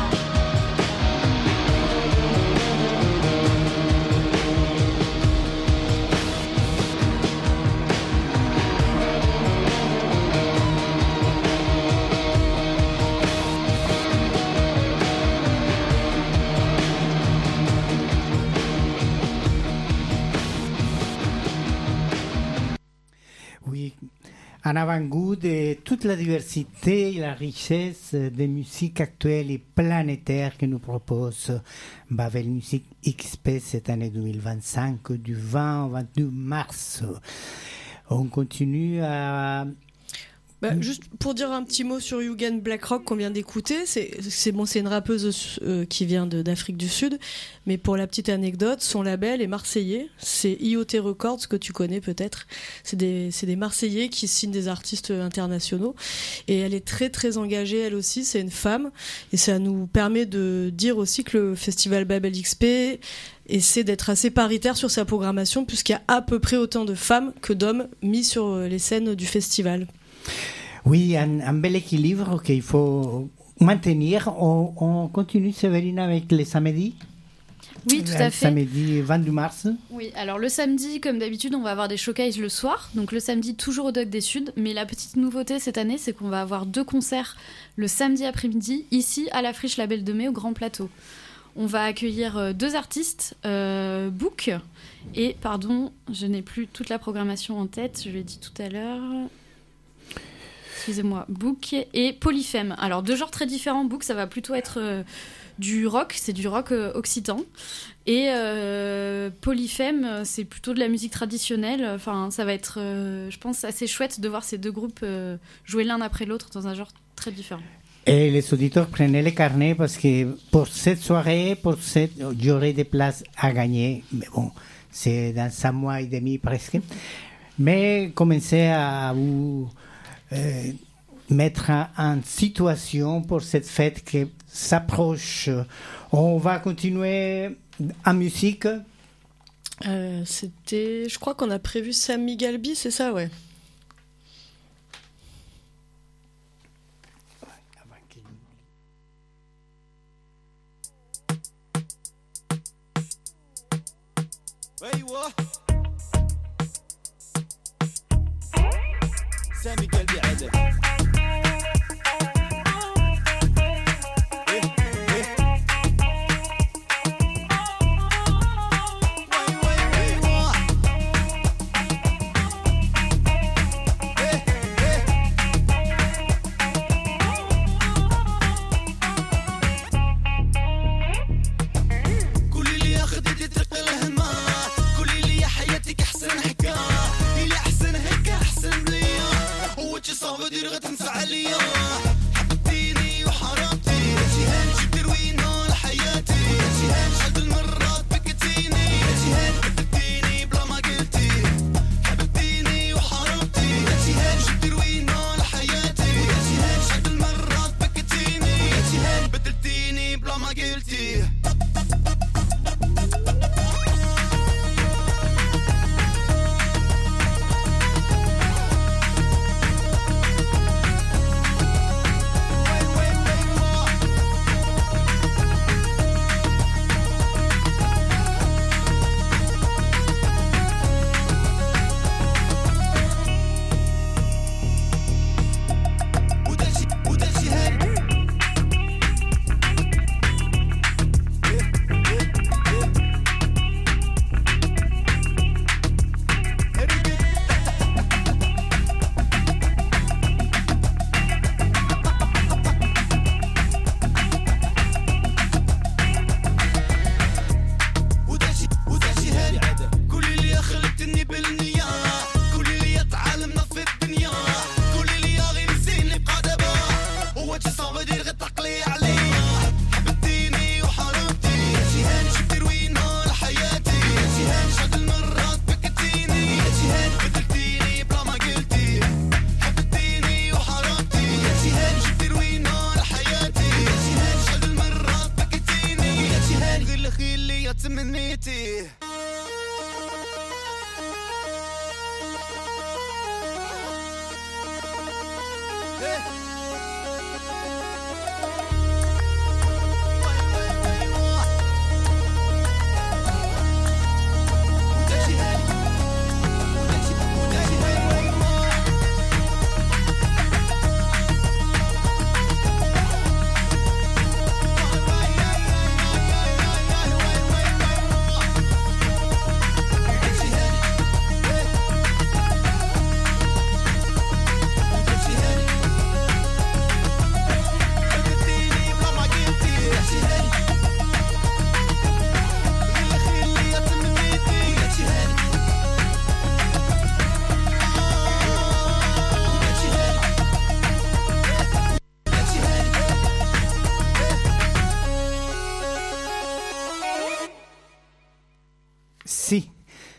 Oui, en avant-goût de toute la diversité et la richesse des musiques actuelles et planétaires que nous propose Babel Music X P cette année deux mille vingt-cinq, du vingt au vingt-deux mars. On continue à... Bah, juste pour dire un petit mot sur Yugen Blackrock qu'on vient d'écouter, c'est, c'est bon, c'est une rappeuse euh, qui vient de, d'Afrique du Sud, mais pour la petite anecdote, son label est marseillais, c'est I O T Records que tu connais peut-être. C'est des, c'est des Marseillais qui signent des artistes internationaux, et elle est très très engagée elle aussi. C'est une femme, et ça nous permet de dire aussi que le festival Babel X P essaie d'être assez paritaire sur sa programmation, puisqu'il y a à peu près autant de femmes que d'hommes mis sur les scènes du festival. Oui, un, un bel équilibre qu'il faut maintenir. On, on continue, Séverine, avec les samedis. Oui, tout à fait. Samedi vingt-deux mars. Oui, alors le samedi, comme d'habitude, on va avoir des showcases le soir. Donc le samedi, toujours au Doc des Suds. Mais la petite nouveauté cette année, c'est qu'on va avoir deux concerts le samedi après-midi, ici, à la Friche La Belle de Mai, au Grand Plateau. On va accueillir deux artistes, euh, Book et, pardon, je n'ai plus toute la programmation en tête, je l'ai dit tout à l'heure... excusez-moi, Book et Polyphème. Alors deux genres très différents. Book, ça va plutôt être euh, du rock, c'est du rock euh, occitan. Et euh, Polyphème, c'est plutôt de la musique traditionnelle. Enfin, ça va être, euh, je pense, assez chouette de voir ces deux groupes euh, jouer l'un après l'autre dans un genre très différent. Et les auditeurs prenaient les carnets parce que pour cette soirée, pour cette, il y aurait des places à gagner. Mais bon, c'est dans un mois et demi presque. Mais commencez à vous euh, mettre en, en situation pour cette fête qui s'approche. On va continuer en musique. Euh, c'était, je crois qu'on a prévu Sammy Galbi, c'est ça, ouais. Where you are? سامي قلبي عدل Si,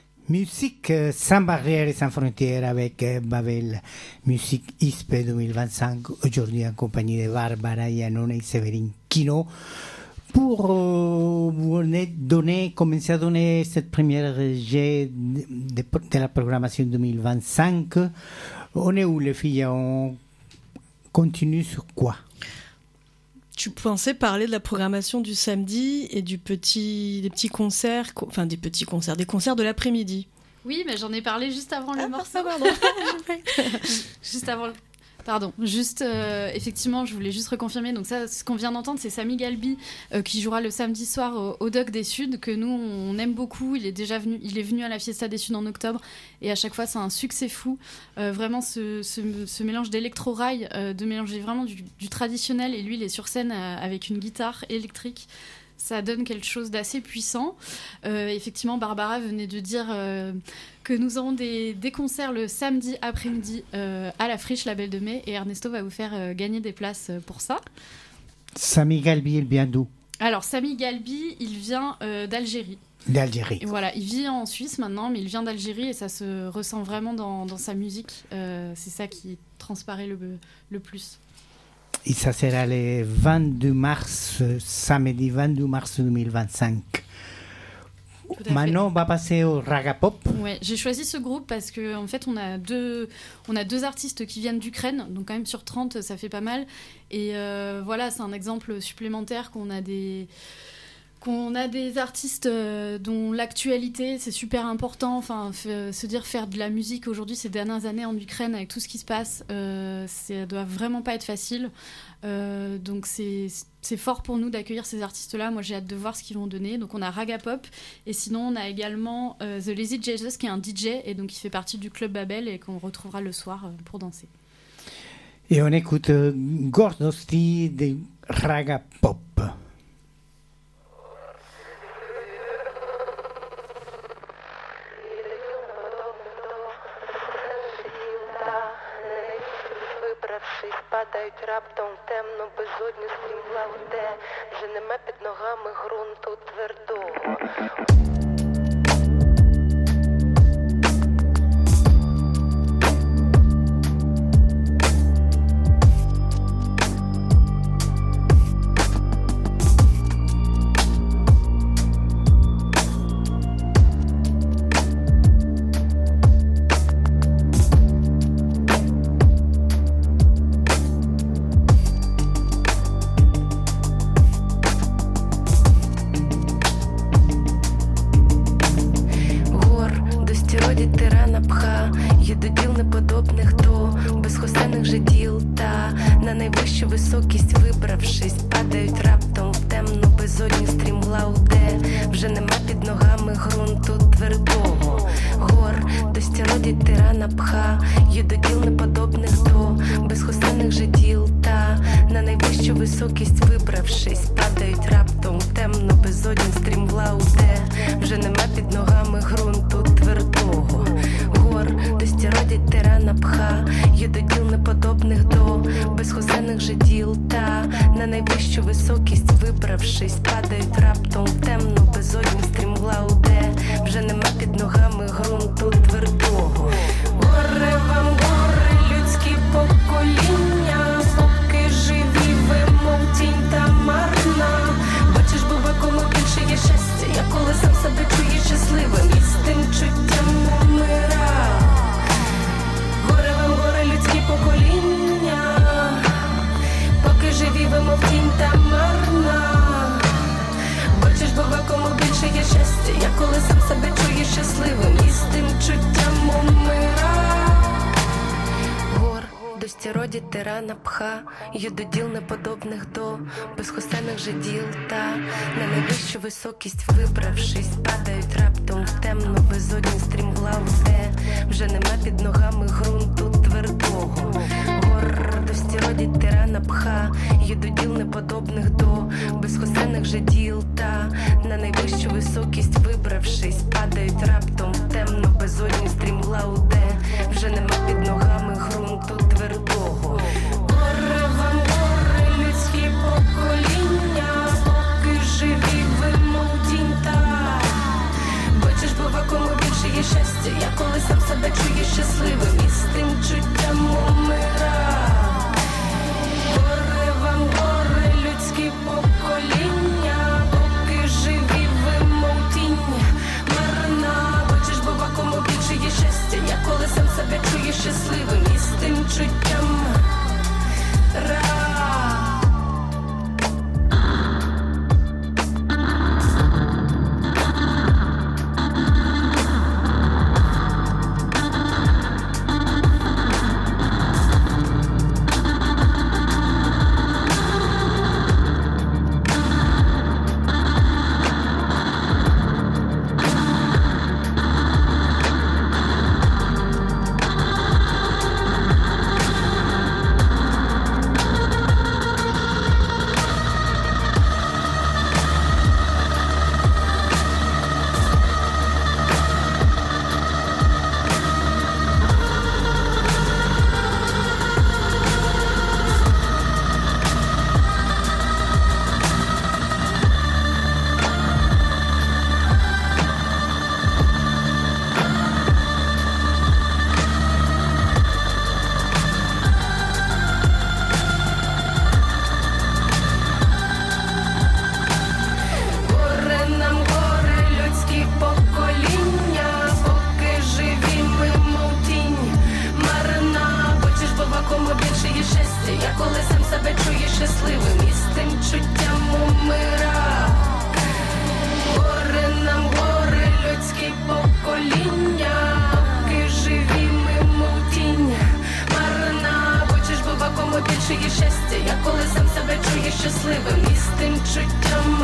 musique sans barrières et sans frontières avec Babel, musique I S P deux mille vingt-cinq, aujourd'hui en compagnie de Barbara Iannone et Séverine Quino, pour euh, vous donner, commencer à donner cette première jet de, de, de la programmation deux mille vingt-cinq. On est où les filles? On continue sur quoi? Tu pensais parler de la programmation du samedi et du petit, des petits concerts, enfin des petits concerts, des concerts de l'après-midi. Oui, mais j'en ai parlé juste avant le ah, morceau. Pardon. Juste avant. Pardon, juste euh, effectivement, je voulais juste reconfirmer. Donc ça, ce qu'on vient d'entendre, c'est Sami Galbi euh, qui jouera le samedi soir au, au Doc des Suds, que nous on aime beaucoup. Il est déjà venu, il est venu à la Fiesta des Suds en octobre et à chaque fois c'est un succès fou. Euh, vraiment ce, ce, ce mélange d'électro-rail, euh, de mélanger vraiment du, du traditionnel et lui il est sur scène euh, avec une guitare électrique. Ça donne quelque chose d'assez puissant. Euh, effectivement, Barbara venait de dire euh, que nous aurons des, des concerts le samedi après-midi euh, à la Friche, la Belle de Mai, et Ernesto va vous faire euh, gagner des places pour ça. Sami Galbi, il vient d'où? Alors, Sami Galbi, il vient euh, d'Algérie. D'Algérie. Et voilà, il vit en Suisse maintenant, mais il vient d'Algérie et ça se ressent vraiment dans, dans sa musique. Euh, c'est ça qui transparaît le, le plus. Et ça sera le vingt-deux mars, samedi vingt-deux mars deux mille vingt-cinq. Maintenant, on va passer au raga pop. Ouais, j'ai choisi ce groupe parce que en fait, on a deux, on a deux artistes qui viennent d'Ukraine, donc quand même sur trente, ça fait pas mal. Et euh, voilà, c'est un exemple supplémentaire qu'on a des qu'on a des artistes euh, dont l'actualité c'est super important. Enfin, f- se dire faire de la musique aujourd'hui, ces dernières années en Ukraine avec tout ce qui se passe, euh, ça doit vraiment pas être facile. Euh, donc c'est c'est fort pour nous d'accueillir ces artistes-là. Moi, j'ai hâte de voir ce qu'ils vont donner. Donc on a Raga Pop et sinon on a également euh, The Lazy Jesus qui est un D J et donc il fait partie du club Babel et qu'on retrouvera le soir euh, pour danser. Et on écoute euh, Gordosti de Raga Pop. Падають раптом темно, безодню стрімла у те, вже нема під ногами ґрунту твердого. Юдоділ неподобних до безхосених же діл та на найвищу високість вибравшись, падають раптом в темну безодню стрімглав, де вже нема під ногами ґрунту твердого. Гордості родять тирана пха, юдоділ неподобних до безхосених же діл та на найвищу високість вибравшись, падають раптом в темну безодню стрімглав, де вже нема під ногами ґрунту твердого. Вам гори, людські покоління, поки живі ви, мов тінь та бачиш, бо в кому більше є щастя, я коли сам себе чую щасливим і з тим чуттям умира. Гори вам гори, людські покоління, поки живі ви, мов тінь марна. щасливим із тим чуттям.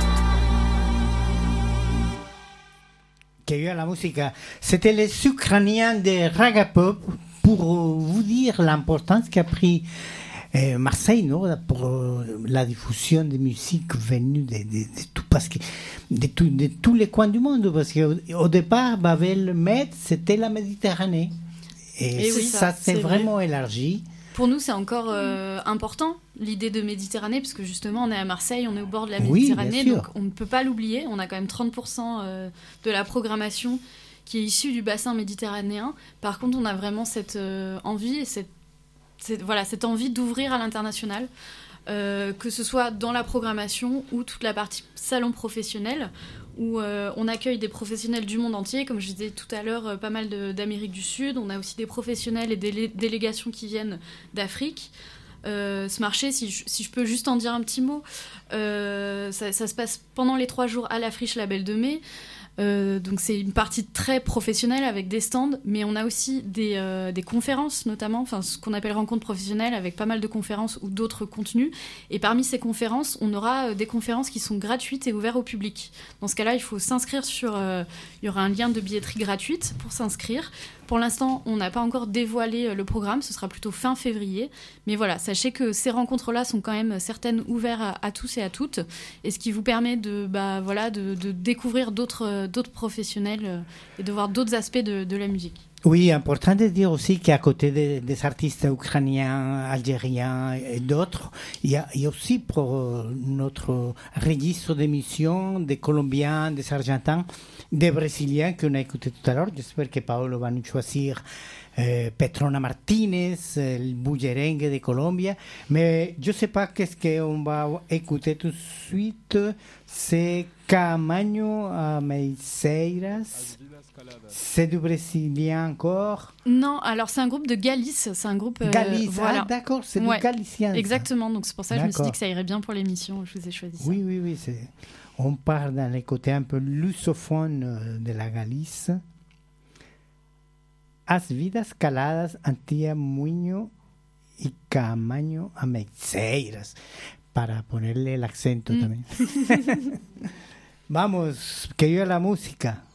Qui a eu la musique, c'était les Ukrainiens de Raga Pop pour vous dire l'importance qu'a pris euh, Marseille, non, pour euh, la diffusion de musique venue de, de, de tout parce que de, tout, de tous les coins du monde parce qu'au au départ Babel Med c'était la Méditerranée et, et oui, ça, ça s'est vraiment vrai. élargi. Pour nous, c'est encore euh, important, l'idée de Méditerranée, parce que justement, on est à Marseille, on est au bord de la Méditerranée, oui, donc on ne peut pas l'oublier. On a quand même trente pour cent euh, de la programmation qui est issue du bassin méditerranéen. Par contre, on a vraiment cette euh, envie, et cette, cette, voilà, cette envie d'ouvrir à l'international, euh, que ce soit dans la programmation ou toute la partie salon professionnel, où euh, on accueille des professionnels du monde entier, comme je disais tout à l'heure, euh, pas mal de, d'Amérique du Sud. On a aussi des professionnels et des lé- délégations qui viennent d'Afrique. Euh, ce marché, si je, si je peux juste en dire un petit mot, euh, ça, ça se passe pendant les trois jours à la Friche Label de Mai. Euh, donc c'est une partie très professionnelle avec des stands, mais on a aussi des, euh, des conférences notamment, enfin ce qu'on appelle rencontres professionnelles avec pas mal de conférences ou d'autres contenus. Et parmi ces conférences, on aura euh, des conférences qui sont gratuites et ouvertes au public. Dans ce cas-là, il faut s'inscrire sur... Euh, il y aura un lien de billetterie gratuite pour s'inscrire. Pour l'instant, on n'a pas encore dévoilé le programme, ce sera plutôt fin février. Mais voilà, sachez que ces rencontres-là sont quand même certaines ouvertes à, à tous et à toutes, et ce qui vous permet de, bah, voilà, de, de découvrir d'autres, d'autres professionnels et de voir d'autres aspects de, de la musique. Oui, important de dire aussi qu'à côté des, des artistes ukrainiens, algériens et d'autres, il y a, il y a aussi pour notre registre d'émissions des Colombiens, des Argentins, des Brésiliens qu'on a écouté tout à l'heure. J'espère que Paolo va nous choisir euh, Petrona Martinez, le Bullerengue de Colombie. Mais je ne sais pas qu'est-ce qu'on va écouter tout de suite. C'est Caamaño Ameixeiras. C'est du brésilien encore? Non, alors c'est un groupe de Galice, c'est un groupe... Euh, Galice, voilà. Ah, d'accord, c'est ouais, du galicien. Exactement, donc c'est pour ça que d'accord. je me suis dit que ça irait bien pour l'émission, je vous ai choisi ça. Oui, oui, oui, c'est... on part dans les côtés un peu lusophones de la Galice. As vidas caladas Antía Muño y Caamaño Ameixeiras, para ponerle el acento mm. también. Vamos, que yo la música.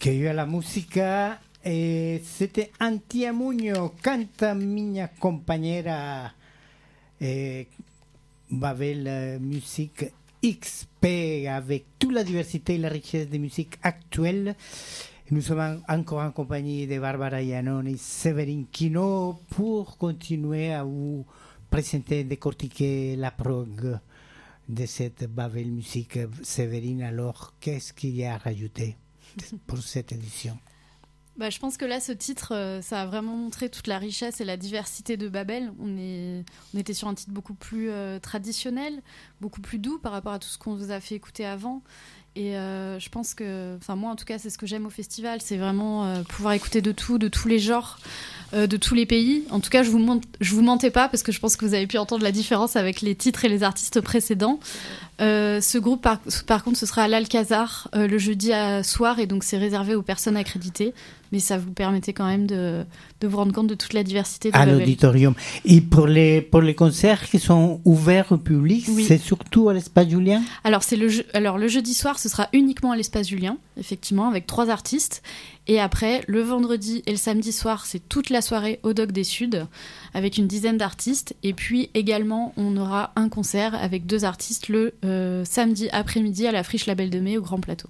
che io la musica e c'était Antiamugno, canta mia compagnera eh, Babel Musique X P avec toute la diversité et la richesse des musiques actuelles. Nous sommes encore en compagnie de Barbara Iannone et Séverine Quinault pour continuer à vous présenter, décortiquer la prog de cette Babel Musique. Séverine, alors, qu'est-ce qu'il y a à rajouter pour cette édition? Bah, je pense que là, ce titre, euh, ça a vraiment montré toute la richesse et la diversité de Babel. On, est, on était sur un titre beaucoup plus euh, traditionnel, beaucoup plus doux par rapport à tout ce qu'on vous a fait écouter avant. Et euh, je pense que, enfin moi en tout cas, c'est ce que j'aime au festival, c'est vraiment euh, pouvoir écouter de tout, de tous les genres, euh, de tous les pays. En tout cas, je vous ment- je vous mentais pas parce que je pense que vous avez pu entendre la différence avec les titres et les artistes précédents. Euh, ce groupe, par, par contre, ce sera à l'Alcazar euh, le jeudi à soir et donc c'est réservé aux personnes accréditées. Mais ça vous permettait quand même de, de vous rendre compte de toute la diversité de à Babel. l'auditorium. Et pour les, pour les concerts qui sont ouverts au public, oui. C'est surtout à l'Espace Julien? Alors, c'est le, je... Alors, le jeudi soir, ce sera uniquement à l'Espace Julien, effectivement, avec trois artistes. Et après, le vendredi et le samedi soir, c'est toute la soirée au Doc des Suds, avec une dizaine d'artistes. Et puis, également, on aura un concert avec deux artistes le euh, samedi après-midi à la Friche Label de Mai, au Grand Plateau.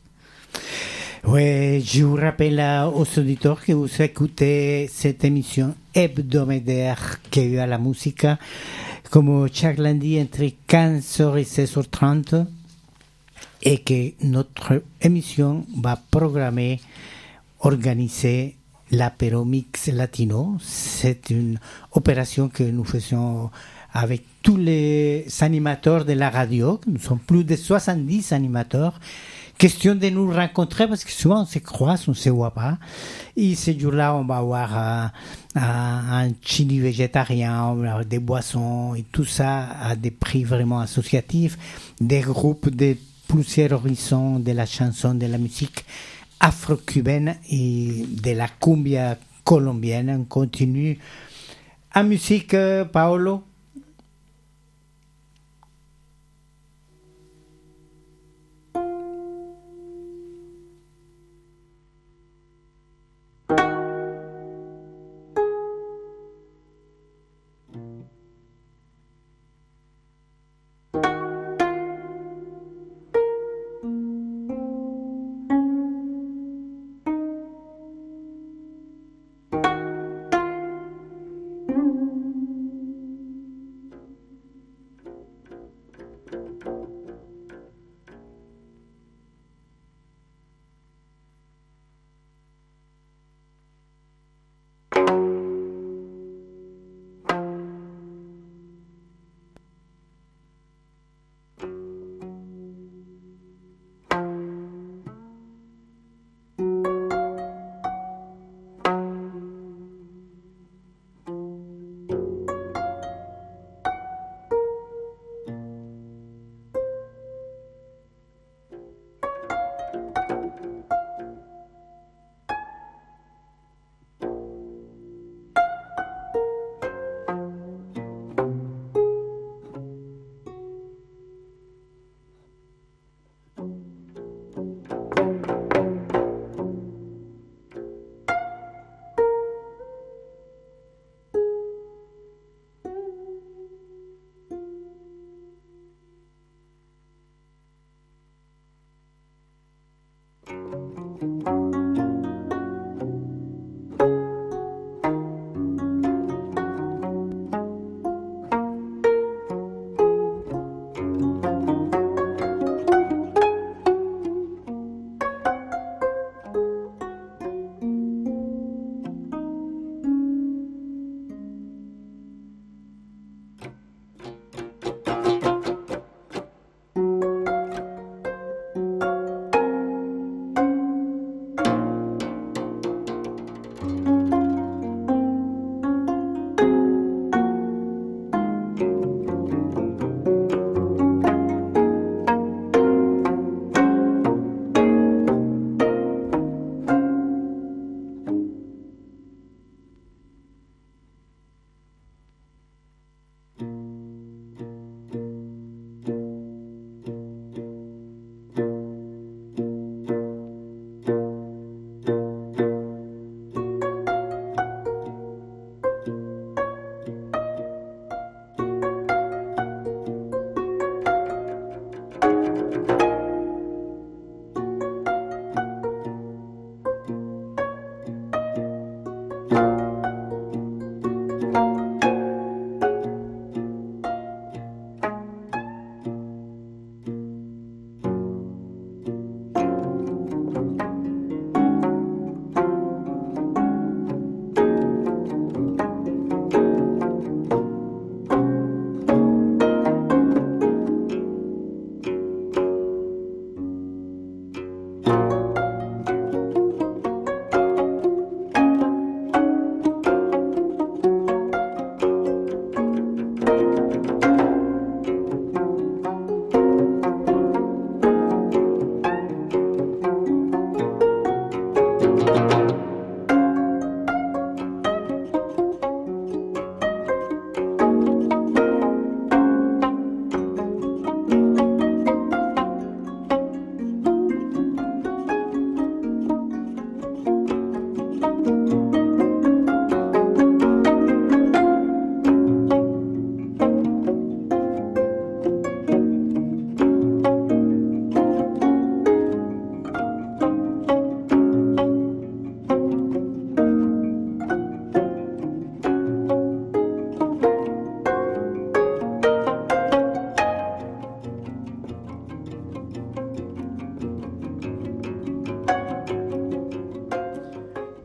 Oui, je vous rappelle aux auditeurs que vous écoutez cette émission hebdomadaire qui est à la musique, comme chaque lundi entre quinze heures et seize heures trente, et que notre émission va programmer, organiser l'apéro mix latino. C'est une opération que nous faisons avec tous les animateurs de la radio. Nous sommes plus de soixante-dix animateurs. Question de nous rencontrer parce que souvent on se croise, on ne se voit pas. Et ce jour-là, on va avoir un, un, un chili végétarien, on va avoir des boissons et tout ça à des prix vraiment associatifs. Des groupes de plusieurs horizons de la chanson, de la musique afro-cubaine et de la cumbia colombienne. On continue en musique, Paolo.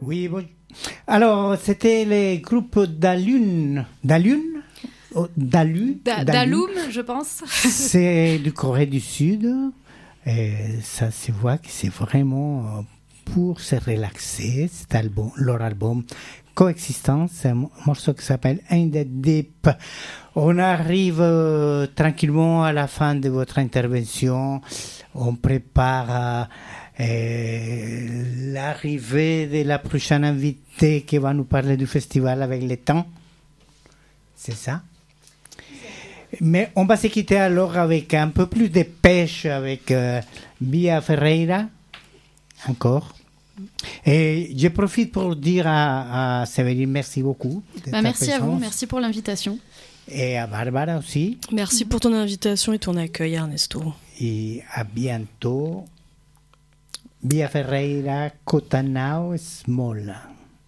Oui, bon. Alors, c'était les groupes d'Alun. D'Alun oh, Dalu, Da- Dalu. Dalum, je pense. C'est du Corée du Sud. Et ça se voit que c'est vraiment pour se relaxer. Cet album, leur album Coexistence, c'est un morceau qui s'appelle In the Deep. On arrive euh, tranquillement à la fin de votre intervention. On prépare euh, l'arrivée de la prochaine invitée qui va nous parler du festival avec le temps. C'est ça? Mais on va se quitter alors avec un peu plus de pêche avec euh, Bia Ferreira, encore. Et je profite pour dire à, à Séverine merci beaucoup. de Bah, ta merci à vous, présence. merci pour l'invitation. Et à Barbara aussi. Merci pour ton invitation et ton accueil, Ernesto. Et à bientôt. Bia Ferreira, Cotanao Smola.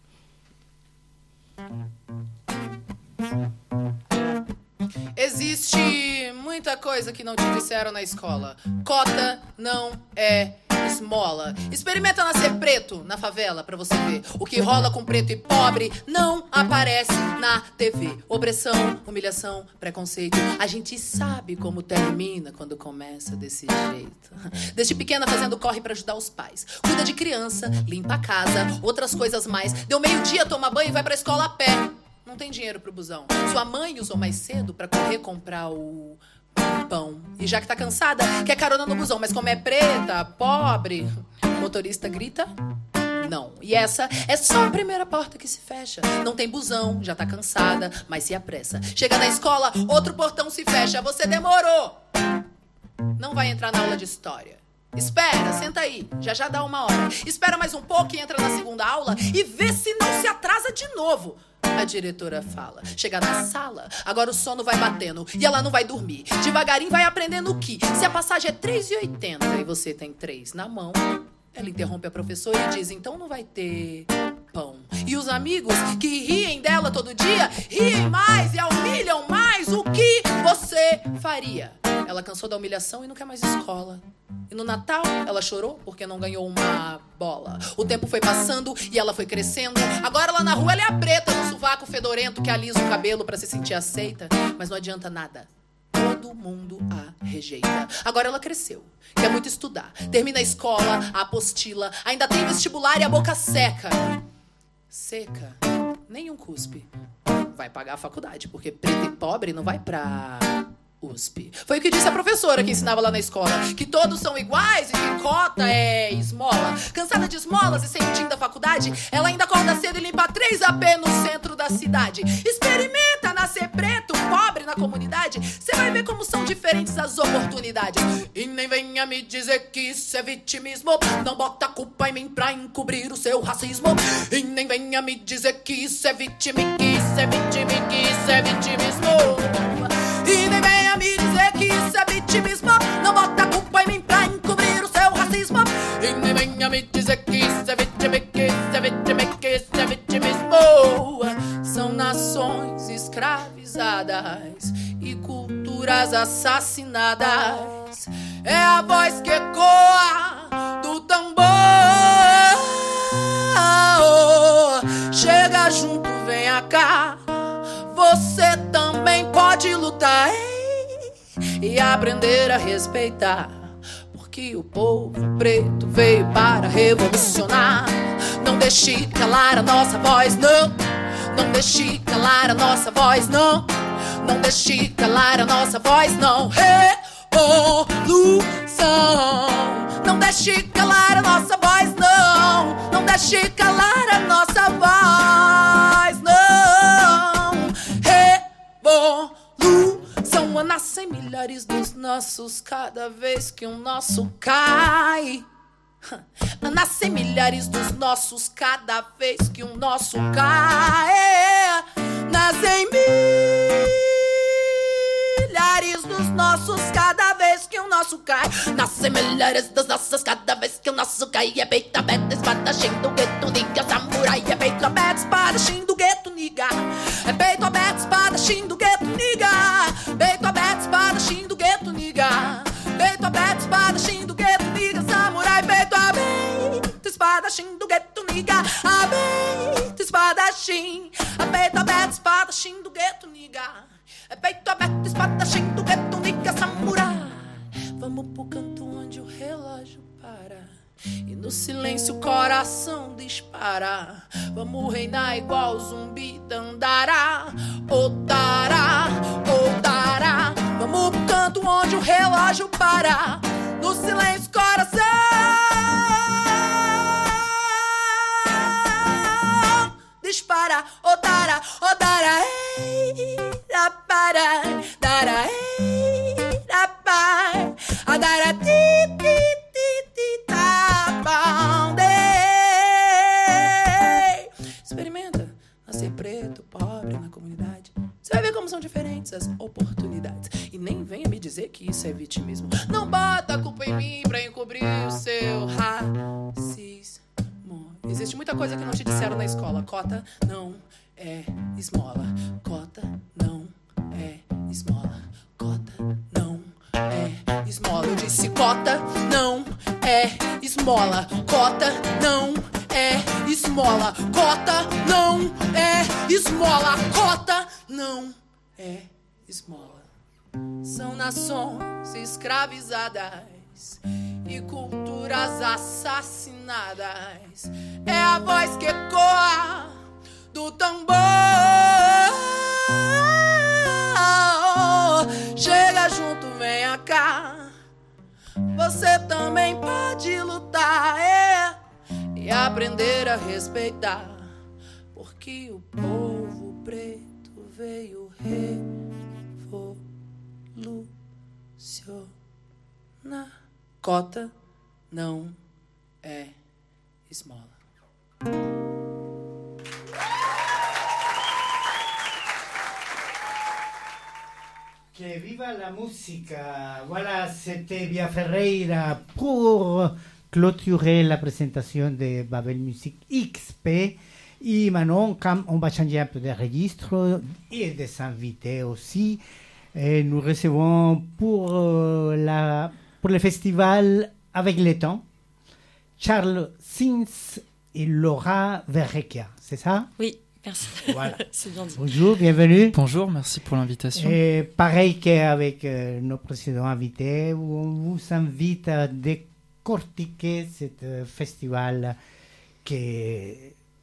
Existe muita coisa que não te disseram na escola. Cota não é esmola. Experimenta nascer preto na favela pra você ver. O que rola com preto e pobre não aparece na T V. Opressão, humilhação, preconceito. A gente sabe como termina quando começa desse jeito. Desde pequena fazendo corre pra ajudar os pais. Cuida de criança, limpa a casa, outras coisas mais. Deu meio-dia, toma banho e vai pra escola a pé. Não tem dinheiro pro busão. Sua mãe usou mais cedo pra correr comprar o pão. E já que tá cansada, quer carona no busão. Mas como é preta, pobre, motorista grita não. E essa é só a primeira porta que se fecha. Não tem busão, já tá cansada, mas se apressa. Chega na escola, outro portão se fecha. Você demorou. Não vai entrar na aula de história. Espera, senta aí, já já dá uma hora. Espera mais um pouco e entra na segunda aula e vê se não se atrasa de novo. A diretora fala. Chega na sala, agora o sono vai batendo e ela não vai dormir. Devagarinho vai aprendendo que se a passagem é três e oitenta e você tem três na mão, ela interrompe a professora e diz, então não vai ter pão. E os amigos que riem dela todo dia, riem mais e a humilham mais. O que você faria? Ela cansou da humilhação e não quer mais escola. E no Natal, ela chorou porque não ganhou uma bola. O tempo foi passando e ela foi crescendo. Agora lá na rua ela é a preta no sovaco fedorento que alisa o cabelo pra se sentir aceita. Mas não adianta nada. Todo mundo a rejeita. Agora ela cresceu, quer muito estudar. Termina a escola, a apostila. Ainda tem vestibular e a boca seca. Seca, nenhum cuspe. Vai pagar a faculdade, porque preto e pobre não vai pra U S P. Foi o que disse a professora que ensinava lá na escola, que todos são iguais e que cota é esmola. Cansada de esmolas e sentindo a faculdade, ela ainda acorda cedo e limpa três A P no centro da cidade. Experimenta nascer preto, pobre na comunidade, cê vai ver como são diferentes as oportunidades. E nem venha me dizer que isso é vitimismo, não bota a culpa em mim pra encobrir o seu racismo. E nem venha me dizer que isso é vitimi, que isso é vitimi, que isso é vitimismo. E nem venha me dizer que isso é vitimismo, não bota a culpa em mim pra encobrir o seu racismo. E nem venha me dizer que isso é vitimi, que isso é vitimi, que isso é vitimismo. São nações escravizadas e culturas assassinadas. É a voz que ecoa do tambor. Chega junto, venha cá. Você também pode lutar, ei, e aprender a respeitar. Porque o povo preto veio para revolucionar. Não deixe calar a nossa voz, não. Não deixe calar a nossa voz, não. Não deixe calar a nossa voz, não. Revolução. Não deixe calar a nossa voz, não. Não deixe calar a nossa voz, não. Revolução. Nascem milhares dos nossos cada vez que um nosso cai. Nascem milhares dos nossos cada vez que um nosso cai. Nascem milhares dos nossos cada vez que um nosso cai. Nascem milhares dos nossos cada vez que o nosso cai. É peito aberto, espadachim do gueto, niga, samurai. É peito aberto, espadachim do gueto, niga. É peito aberto, espadachim do gueto, niga. Peito aberto, espadachim do gueto, niga. Peito aberto, espadachim do gueto, niga, samurai. Peito aberto, espadachim do gueto, niga. Aberto. espadachim. É peito aberto, espadachim do gueto, niga. É peito aberto, espadachim do gueto, niga, samurai. Vamos pro canto onde o relógio para e no silêncio o coração dispara. Vamos reinar igual zumbi Dandará, Otará, Otará. Vamos pro canto onde o relógio para, no silêncio o coração dispara. Otará, Otará, ei, rapara, dará, ei, rapara, adará, ti, ti, ti, ti, tá, bande. Experimenta nascer preto, pobre na comunidade. Você vai ver como são diferentes as oportunidades. E nem venha me dizer que isso é vitimismo. Não bota a culpa em mim pra encobrir o seu racismo. Existe muita coisa que não te disseram na escola. Cota não é esmola. Cota não é esmola. Cota não é esmola. Eu disse cota não é esmola. Cota não é esmola. Cota não é esmola. Cota não é esmola. São nações escravizadas e culturas assassinadas. É a voz que ecoa do tambor. Chega junto, venha cá. Você também pode lutar, é, e aprender a respeitar, porque o povo preto veio revolucionar. Cota não é esmola. Que viva la música! Voilà, c'était Bia Ferreira pour clôturer la présentation de Babel Music X P. Et maintenant, comme on va changer un peu de registre et des invités aussi, et nous recevons pour, euh, la, pour le festival Avec le temps, Charles Sins et Laura Verrecchia, c'est ça? Oui, merci. Voilà. C'est bien dit. Bonjour, bienvenue. Bonjour, merci pour l'invitation. Et pareil qu'avec euh, nos précédents invités, on vous invite à décortiquer ce euh, festival qui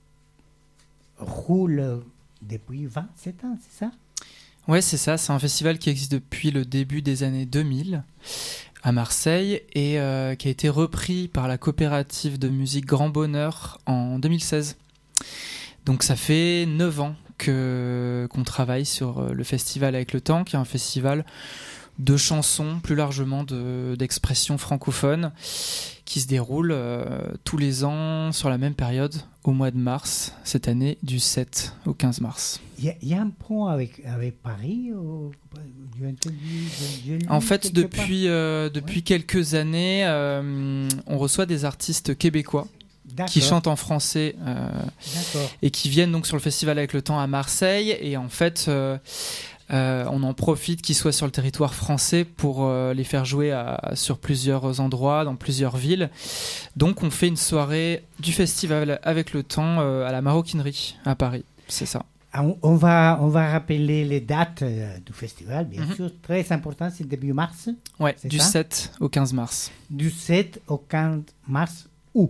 roule depuis vingt-sept ans, c'est ça? Ouais, c'est ça. C'est un festival qui existe depuis le début des années deux mille à Marseille et euh, qui a été repris par la coopérative de musique Grand Bonheur en deux mille seize. Donc ça fait neuf ans que, qu'on travaille sur le festival Avec le temps, qui est un festival de chansons, plus largement de, d'expressions francophones, qui se déroule euh, tous les ans sur la même période, au mois de mars, cette année du sept au quinze mars. Il y, y a un point avec, avec Paris ou, j'ai entendu, j'ai En fait, depuis, euh, depuis ouais. quelques années, euh, on reçoit des artistes québécois D'accord. qui chantent en français euh, et qui viennent donc sur le festival Avec le temps à Marseille. Et en fait... Euh, Euh, on en profite qu'ils soient sur le territoire français pour euh, les faire jouer à, sur plusieurs endroits, dans plusieurs villes. Donc on fait une soirée du festival Avec le temps euh, à la Maroquinerie à Paris, c'est ça. On, on, va, on va rappeler les dates euh, du festival, bien mm-hmm. sûr. Très important, c'est début mars. Ouais, du ça? sept au quinze mars. Du sept au quinze mars, où?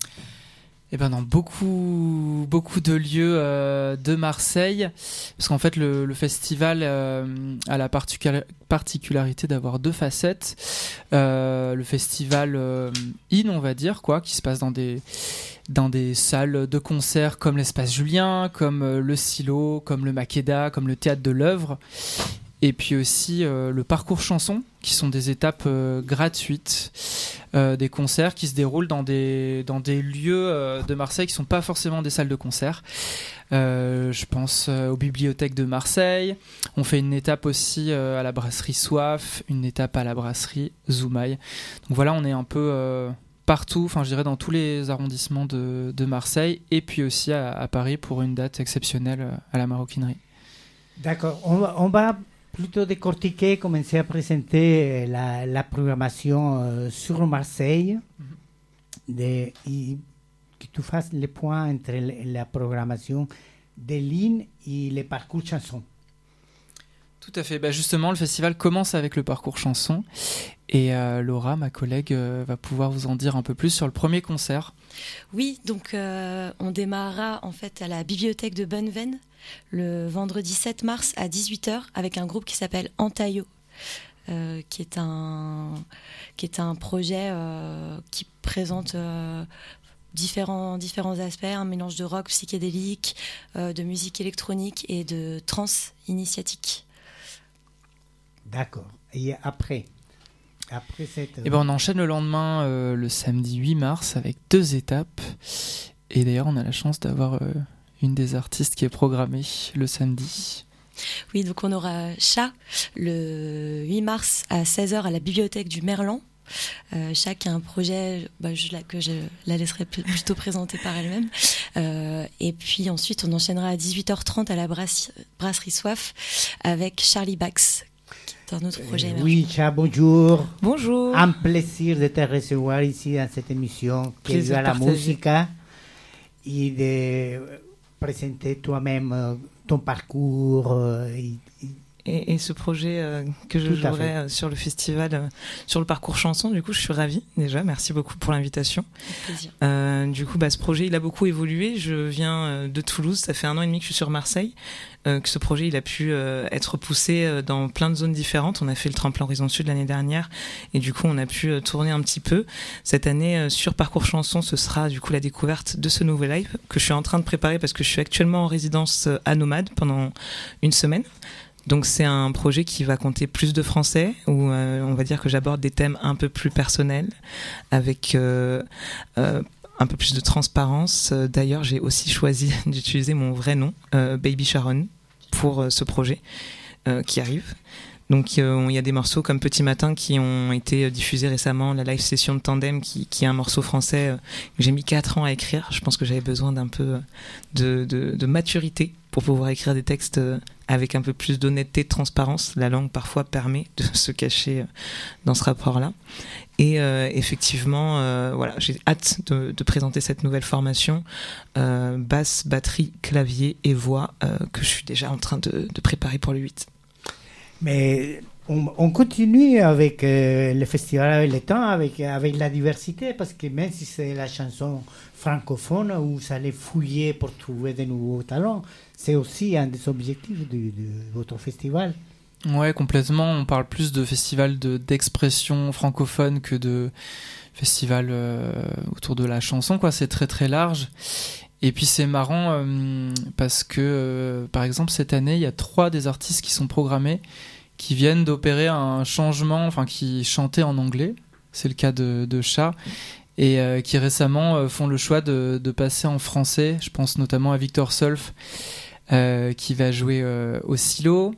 Eh ben dans beaucoup, beaucoup de lieux euh, de Marseille, parce qu'en fait le, le festival euh, a la particula- particularité d'avoir deux facettes. Euh, le festival euh, in, on va dire, quoi, qui se passe dans des, dans des salles de concert comme l'Espace Julien, comme euh, le Silo, comme le Makeda, comme le Théâtre de l'Œuvre. Et puis aussi euh, le parcours chanson, qui sont des étapes euh, gratuites, euh, des concerts qui se déroulent dans des, dans des lieux euh, de Marseille qui ne sont pas forcément des salles de concert. Euh, je pense euh, aux bibliothèques de Marseille. On fait une étape aussi euh, à la brasserie Soif, une étape à la brasserie Zoumaï. Donc voilà, on est un peu euh, partout, enfin je dirais dans tous les arrondissements de, de Marseille, et puis aussi à, à Paris pour une date exceptionnelle à la Maroquinerie. D'accord, on va... On va... plutôt décortiquer, commencer à présenter la, la programmation euh, sur Marseille, mm-hmm. de, et que tu fasses le point entre la, la programmation des lignes et les parcours chansons. Tout à fait. Bah justement, le festival commence avec le parcours chanson. Et euh, Laura, ma collègue, euh, va pouvoir vous en dire un peu plus sur le premier concert. Oui, donc euh, on démarrera en fait à la bibliothèque de Bonneveine le vendredi sept mars à dix-huit heures avec un groupe qui s'appelle Antayo, euh, qui est un qui est un projet euh, qui présente euh, différents différents aspects, un mélange de rock psychédélique, euh, de musique électronique et de trance initiatique. D'accord. Et après, après cette... Eh ben, on enchaîne le lendemain, euh, le samedi huit mars, avec deux étapes. Et d'ailleurs, on a la chance d'avoir euh, une des artistes qui est programmée le samedi. Oui, donc on aura Chat le huit mars à seize heures à la bibliothèque du Merlan. Euh, Chat qui a un projet bah, je, la, que je la laisserai plutôt présenter par elle-même. Euh, et puis ensuite, on enchaînera à dix-huit heures trente à la brasse, brasserie Soif avec Charlie Bax. Un autre projet euh, oui, Chat, bonjour. Bonjour. Un plaisir de te recevoir ici dans cette émission qui est à la musique et de présenter toi-même ton parcours. Et, et, et ce projet euh, que je jouerai euh, sur le festival, euh, sur le parcours chanson, du coup, je suis ravie déjà. Merci beaucoup pour l'invitation. Avec plaisir. Euh, du coup, bah, ce projet, il a beaucoup évolué. Je viens euh, de Toulouse. Ça fait un an et demi que je suis sur Marseille. Euh, que ce projet il a pu euh, être poussé euh, dans plein de zones différentes. On a fait le tremplin Horizon Sud l'année dernière et du coup on a pu euh, tourner un petit peu. Cette année euh, sur Parcours Chanson, ce sera du coup la découverte de ce nouveau live que je suis en train de préparer parce que je suis actuellement en résidence euh, à Nomade pendant une semaine. Donc c'est un projet qui va compter plus de français où euh, on va dire que j'aborde des thèmes un peu plus personnels avec euh, euh, un peu plus de transparence. D'ailleurs, j'ai aussi choisi d'utiliser mon vrai nom, euh, Baby Sharon, pour euh, ce projet euh, qui arrive. Donc, euh, il y a des morceaux comme Petit Matin qui ont été diffusés récemment, la live session de Tandem qui, qui est un morceau français euh, que j'ai mis quatre ans à écrire. Je pense que j'avais besoin d'un peu de, de, de maturité pour pouvoir écrire des textes euh, avec un peu plus d'honnêteté, de transparence. La langue parfois permet de se cacher euh, dans ce rapport-là. Et euh, effectivement, euh, voilà, j'ai hâte de, de présenter cette nouvelle formation, euh, basse, batterie, clavier et voix, euh, que je suis déjà en train de, de préparer pour le huit. Mais on, on continue avec euh, le festival avec le temps, avec, avec la diversité, parce que même si c'est la chanson francophone, où vous allez fouiller pour trouver de nouveaux talents, c'est aussi un des objectifs de, de votre festival. Ouais, complètement. On parle plus de festival de, d'expression francophone que de festival euh, autour de la chanson, quoi. C'est très très large. Et puis c'est marrant euh, parce que, euh, par exemple, cette année, il y a trois des artistes qui sont programmés qui viennent d'opérer un changement, enfin qui chantaient en anglais. C'est le cas de, de Chat. Et euh, qui récemment euh, font le choix de, de passer en français. Je pense notamment à Victor Solf, euh, qui va jouer euh, au Silo.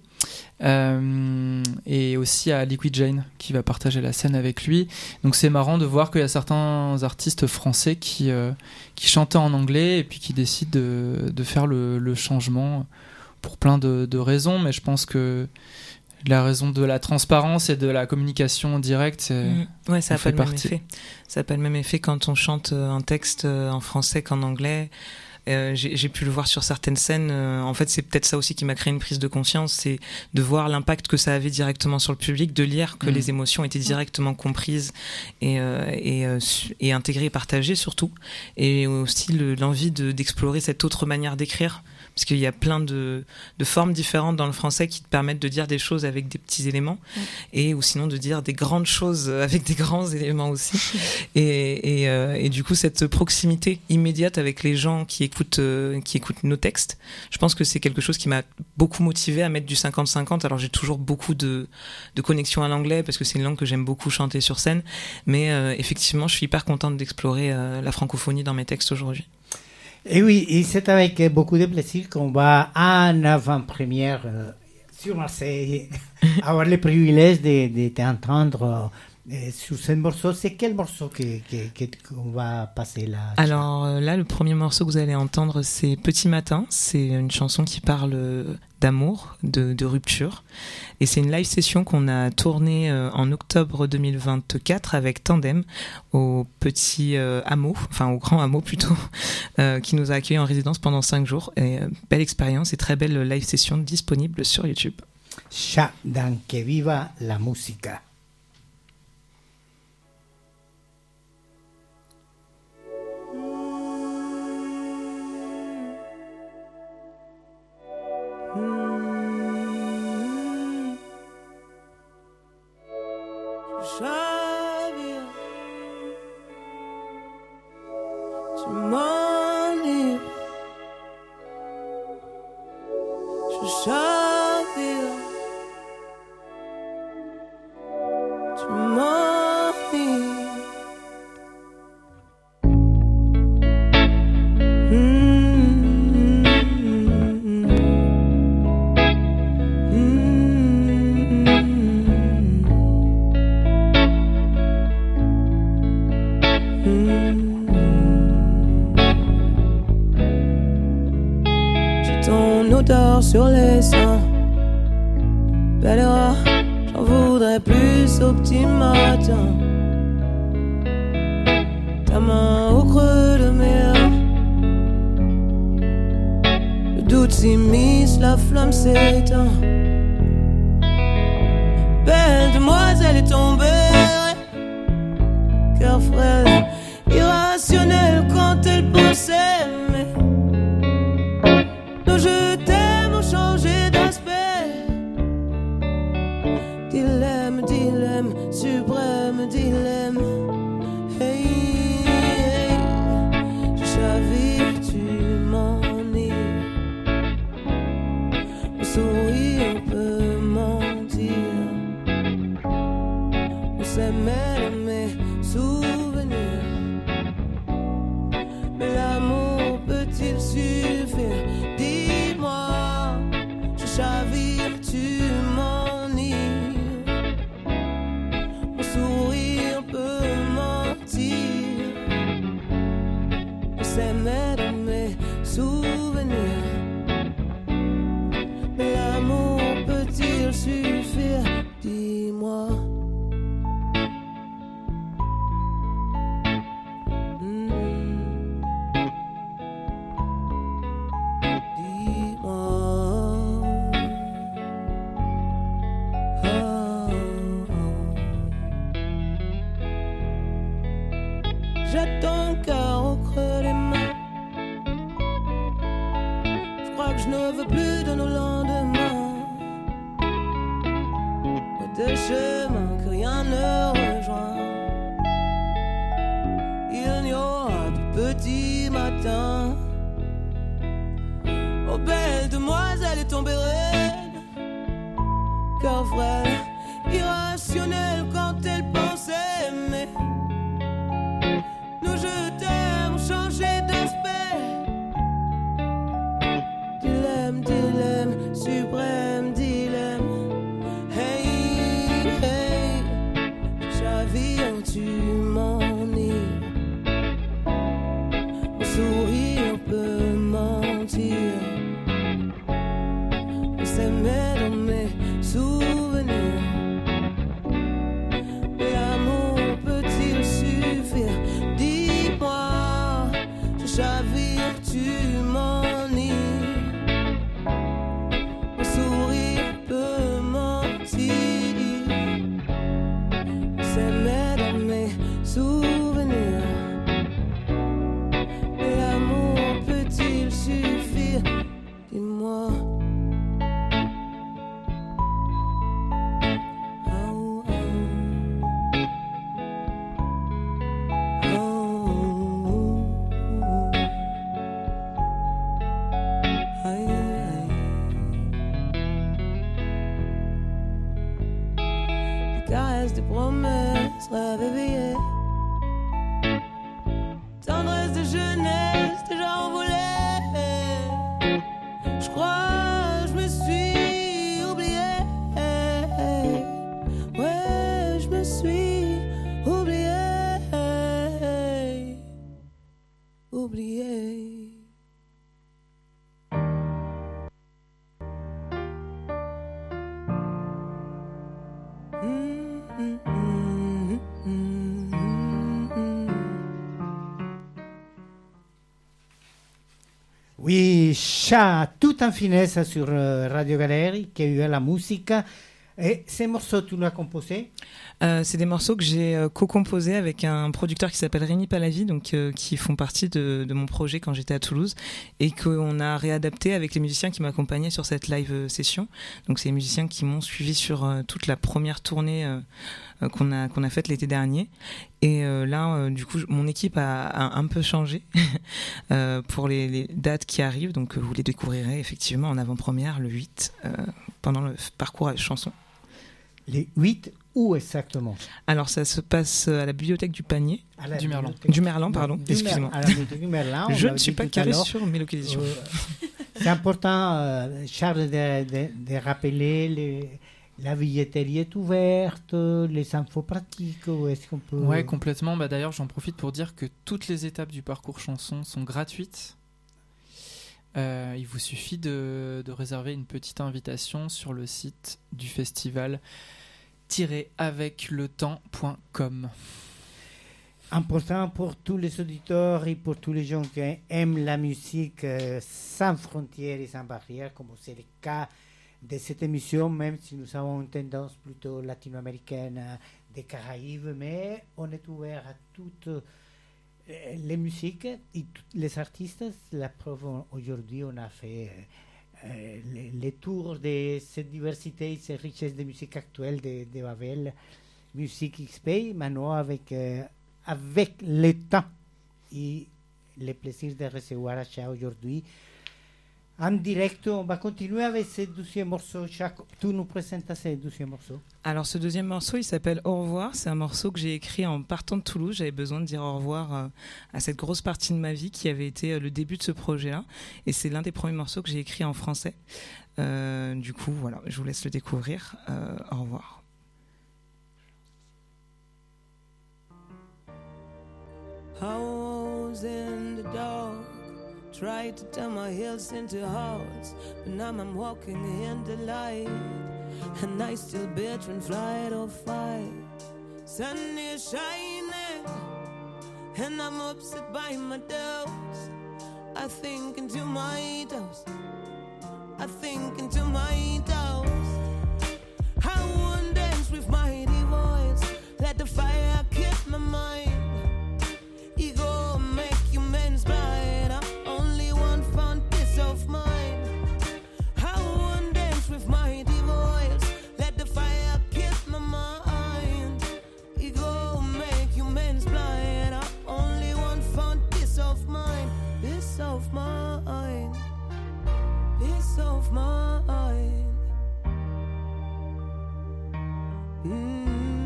Euh, et aussi à Liquid Jane qui va partager la scène avec lui. Donc c'est marrant de voir qu'il y a certains artistes français qui, euh, qui chantaient en anglais et puis qui décident de, de faire le, le changement pour plein de, de raisons, mais je pense que la raison de la transparence et de la communication directe, c'est, mmh. ouais, ça n'a pas le partie. même effet. Ça n'a pas le même effet quand on chante un texte en français qu'en anglais. Euh, j'ai, j'ai pu le voir sur certaines scènes. Euh, en fait, c'est peut-être ça aussi qui m'a créé une prise de confiance, c'est de voir l'impact que ça avait directement sur le public, de lire que mmh. les émotions étaient directement comprises et, euh, et, euh, et intégrées et partagées surtout. Et aussi le, l'envie de, d'explorer cette autre manière d'écrire. Parce qu'il y a plein de, de formes différentes dans le français qui te permettent de dire des choses avec des petits éléments, mmh. et ou sinon de dire des grandes choses avec des grands éléments aussi. et, et, euh, et du coup, cette proximité immédiate avec les gens qui écoutent, euh, qui écoutent nos textes, je pense que c'est quelque chose qui m'a beaucoup motivé à mettre du cinquante cinquante. Alors j'ai toujours beaucoup de, de connexion à l'anglais parce que c'est une langue que j'aime beaucoup chanter sur scène, mais euh, effectivement, je suis hyper contente d'explorer euh, la francophonie dans mes textes aujourd'hui. Et oui, et c'est avec beaucoup de plaisir qu'on va en avant-première euh, sur Marseille avoir le privilège de, de t'entendre Et sur ce morceau, c'est quel morceau que, que, que, qu'on va passer là? Alors euh, là, le premier morceau que vous allez entendre, c'est Petit Matin. C'est une chanson qui parle d'amour, de, de rupture. Et c'est une live session qu'on a tournée euh, en octobre deux mille vingt-quatre avec Tandem au petit euh, hameau, enfin au grand hameau plutôt, euh, qui nous a accueillis en résidence pendant cinq jours. Et euh, belle expérience et très belle live session disponible sur YouTube. Ya, dan que viva la música. Xavier, tu m'ennuies. Je Xavier, tu m'ennuies. Sur les seins, belle erreur, j'en voudrais plus au petit matin. Ta main au creux de mes reins, le doute s'immisce, la flamme s'éteint. Belle demoiselle est tombée, cœur frêle, irrationnel quand elle pensait aimer. Non, je t'aime, ont changé d'aspect. Dilemme, dilemme, suprême dilemme. Hey, hey, je savais que tu m'ennuies. Mon sourire peut mentir. On s'aimait dans mes souvenirs. Mais l'amour peut-il suffire? Dis-moi, je chavire, tu m'ennuies. Mon sourire peut mentir. On s'aimait dans mes souvenirs. Mais l'amour peut-il suffire? Dis-moi. J'ai ton cœur au creux des mains. Je crois que je ne veux plus de nos lendemains. Des chemins que rien ne rejoint. Il n'y aura de petits matins. Oh belle demoiselle est tombée raide. Cœur frêle, irrationnel quand elle pensait aimer. Nous je t'aime, changer d'aspect. Dilemme, dilemme, suprême dilemme. Hey, hey, chavire, tu m'ennuies. Mon sourire peut mentir. On s'aimait dans mes souvenirs. L'amour peut-il suffire? Dis-moi, je chavire, tu m'ennuies. Mon sourire peut mentir. On s'aimait dans mes souvenirs. L'amour peut-il suffire? Dis-moi. Caresses, des promesses, rêves éveillés. Tendresse de jeunesse, déjà envolée. Je crois, je me suis oublié. Ouais, je me suis oublier. Oui, Cha, tout en finesse sur euh, Radio Galerie, qui a eu la musique. Et ces morceaux, tu l'as composé euh, C'est des morceaux que j'ai euh, co-composés avec un producteur qui s'appelle Rémi Palavi, donc, euh, qui font partie de, de mon projet quand j'étais à Toulouse, et qu'on a réadapté avec les musiciens qui m'accompagnaient sur cette live session. Donc c'est les musiciens qui m'ont suivi sur euh, toute la première tournée euh, euh, qu'on a, qu'on a faite l'été dernier. Et euh, là, euh, du coup, mon équipe a, a un peu changé euh, pour les, les dates qui arrivent. Donc euh, vous les découvrirez effectivement en avant-première le huit, euh, pendant le parcours à chanson. Les huit, où exactement? Alors ça se passe à la bibliothèque du Panier. La du Merlan. bibliothèque... Du Merlan, pardon. Du Excusez-moi. À la bibliothèque du Merlan. Je ne suis pas calé sur mes localisations. Euh, c'est important, euh, Charles, de, de, de rappeler les... La billetterie est ouverte, les infos pratiques, ou est-ce qu'on peut... Ouais, complètement. Bah, d'ailleurs, j'en profite pour dire que toutes les étapes du parcours chanson sont gratuites. Euh, il vous suffit de, de réserver une petite invitation sur le site du festival tiret avec le temps point com. Important pour tous les auditeurs et pour tous les gens qui aiment la musique euh, sans frontières et sans barrières, comme c'est le cas de cette émission, même si nous avons une tendance plutôt latino-américaine euh, des Caraïbes, mais on est ouvert à toutes euh, les musiques et tous les artistes. La preuve, aujourd'hui, on a fait euh, les, les tours de cette diversité et cette richesse de musique actuelle de, de Babel Music X P, maintenant avec, euh, avec le temps et le plaisir de recevoir à Cha aujourd'hui. En direct, on va continuer avec ce deuxième morceau. Chaque... Tu nous présentes ce deuxième morceau. Alors, ce deuxième morceau, il s'appelle Au revoir. C'est un morceau que j'ai écrit en partant de Toulouse. J'avais besoin de dire au revoir euh, à cette grosse partie de ma vie qui avait été euh, le début de ce projet-là. Et c'est l'un des premiers morceaux que j'ai écrit en français. Euh, du coup, voilà, je vous laisse le découvrir. Euh, au revoir. I was in the dark, tried to turn my heels into hearts, but now I'm walking in the light, and I still between flight or fight. Sun is shining, and I'm upset by my doubts. I think into my doubts, I think into my doubts. I won't dance with my voice, let the fire keep my mind. Ego make you men's blind. I only want fun, peace of mind. I won't dance with my voice, let the fire keep my mind. Ego make you men's blind. I only want fun, peace of mind. Peace of mind. Peace of mind. Mm.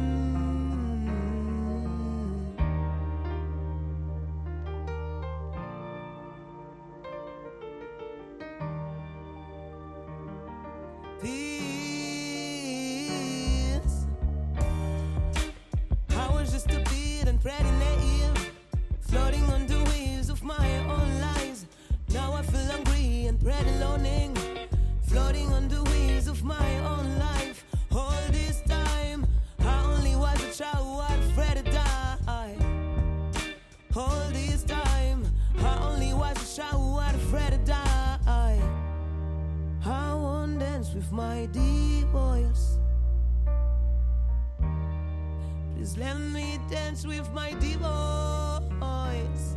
Peace. I was just a bit and pretty naive, floating on the waves of my own lies. Now I feel hungry and pretty lonely, floating on the waves of my own life. All this time, I only was a child, what afraid to die. All this time, I only was a child, what afraid to die. I won't dance with my deep voice. Please let me dance with my deep voice.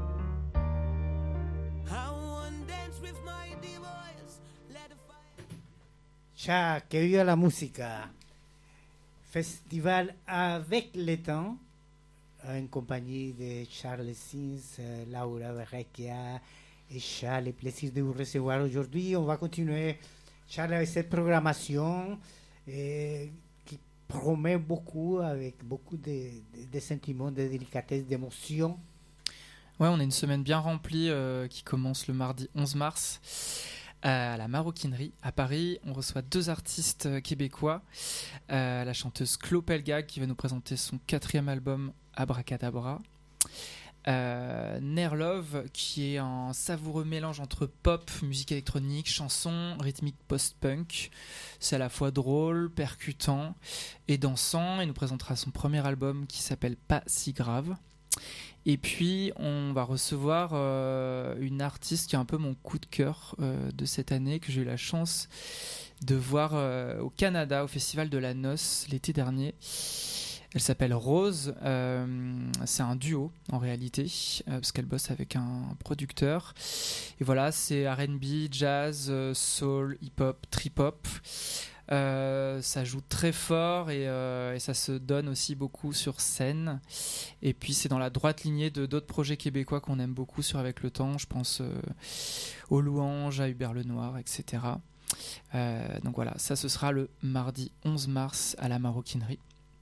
I won't dance with my deep voice. Let the fire. Cha, que viva la música. Festival avec le temps, en compagnie de Charles Sins, Laura Verrecchia et Cha, le plaisir de vous recevoir aujourd'hui. On va continuer, Charles, avec cette programmation euh, qui promet beaucoup, avec beaucoup de, de, de sentiments, de délicatesse, d'émotion. Ouais, on a une semaine bien remplie euh, qui commence le mardi onze mars à la Maroquinerie à Paris. On reçoit deux artistes euh, québécois, euh, la chanteuse Chlo Pelgag qui va nous présenter son quatrième album Abracadabra, Euh, Nerlove, qui est un savoureux mélange entre pop, musique électronique, chanson, rythmique post-punk. C'est à la fois drôle, percutant et dansant. Il nous présentera son premier album qui s'appelle Pas si grave. Et puis on va recevoir euh, une artiste qui est un peu mon coup de cœur euh, de cette année, que j'ai eu la chance de voir euh, au Canada au Festival de la Noce l'été dernier. Elle s'appelle Rose, euh, c'est un duo en réalité, euh, parce qu'elle bosse avec un producteur. Et voilà, c'est R and B, jazz, euh, soul, hip-hop, trip-hop. Euh, ça joue très fort et, euh, et ça se donne aussi beaucoup sur scène. Et puis c'est dans la droite lignée de d'autres projets québécois qu'on aime beaucoup sur Avec le Temps. Je pense euh, aux Louanges, à Hubert Lenoir, et cetera. Euh, donc voilà, ça ce sera le mardi onze mars à la Maroquinerie.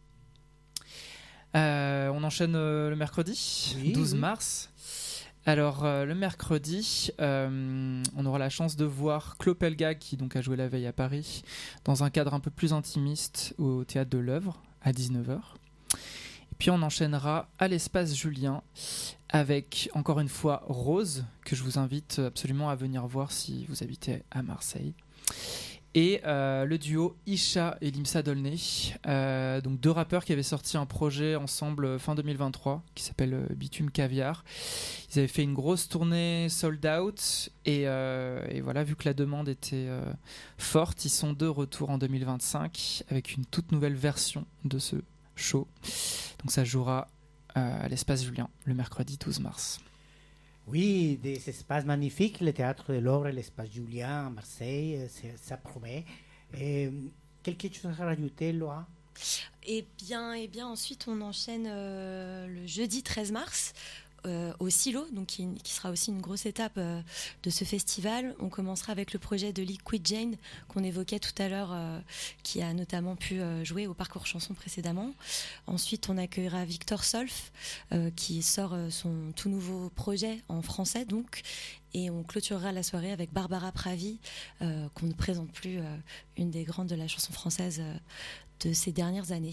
Euh, on enchaîne euh, le mercredi, oui, douze mars. Alors euh, le mercredi, euh, on aura la chance de voir Claude Pelgag, qui donc a joué la veille à Paris, dans un cadre un peu plus intimiste au Théâtre de l'Œuvre à dix-neuf heures. Et puis on enchaînera à l'Espace Julien avec encore une fois Rose, que je vous invite absolument à venir voir si vous habitez à Marseille. Et euh, le duo Isha et Limsa Dolné, euh, donc deux rappeurs qui avaient sorti un projet ensemble fin deux mille vingt-trois qui s'appelle euh, Bitume Caviar. Ils avaient fait une grosse tournée sold out et, euh, et voilà, vu que la demande était euh, forte, ils sont de retour en deux mille vingt-cinq avec une toute nouvelle version de ce show. Donc ça jouera euh, à l'Espace Julien le mercredi douze mars. Oui, des espaces magnifiques, le Théâtre de l'Œuvre et l'Espace Julien à Marseille, ça promet. Et, quelque chose à rajouter, Laura ? Eh bien, eh bien, ensuite, on enchaîne euh, le jeudi treize mars euh, au Silo, donc qui, qui sera aussi une grosse étape euh, de ce festival. On commencera avec le projet de Liquid Jane qu'on évoquait tout à l'heure, euh, qui a notamment pu euh, jouer au Parcours Chanson précédemment. Ensuite, on accueillera Victor Solf, euh, qui sort euh, son tout nouveau projet en français, donc. Et on clôturera la soirée avec Barbara Pravi, euh, qu'on ne présente plus, euh, une des grandes de la chanson française euh, de ces dernières années.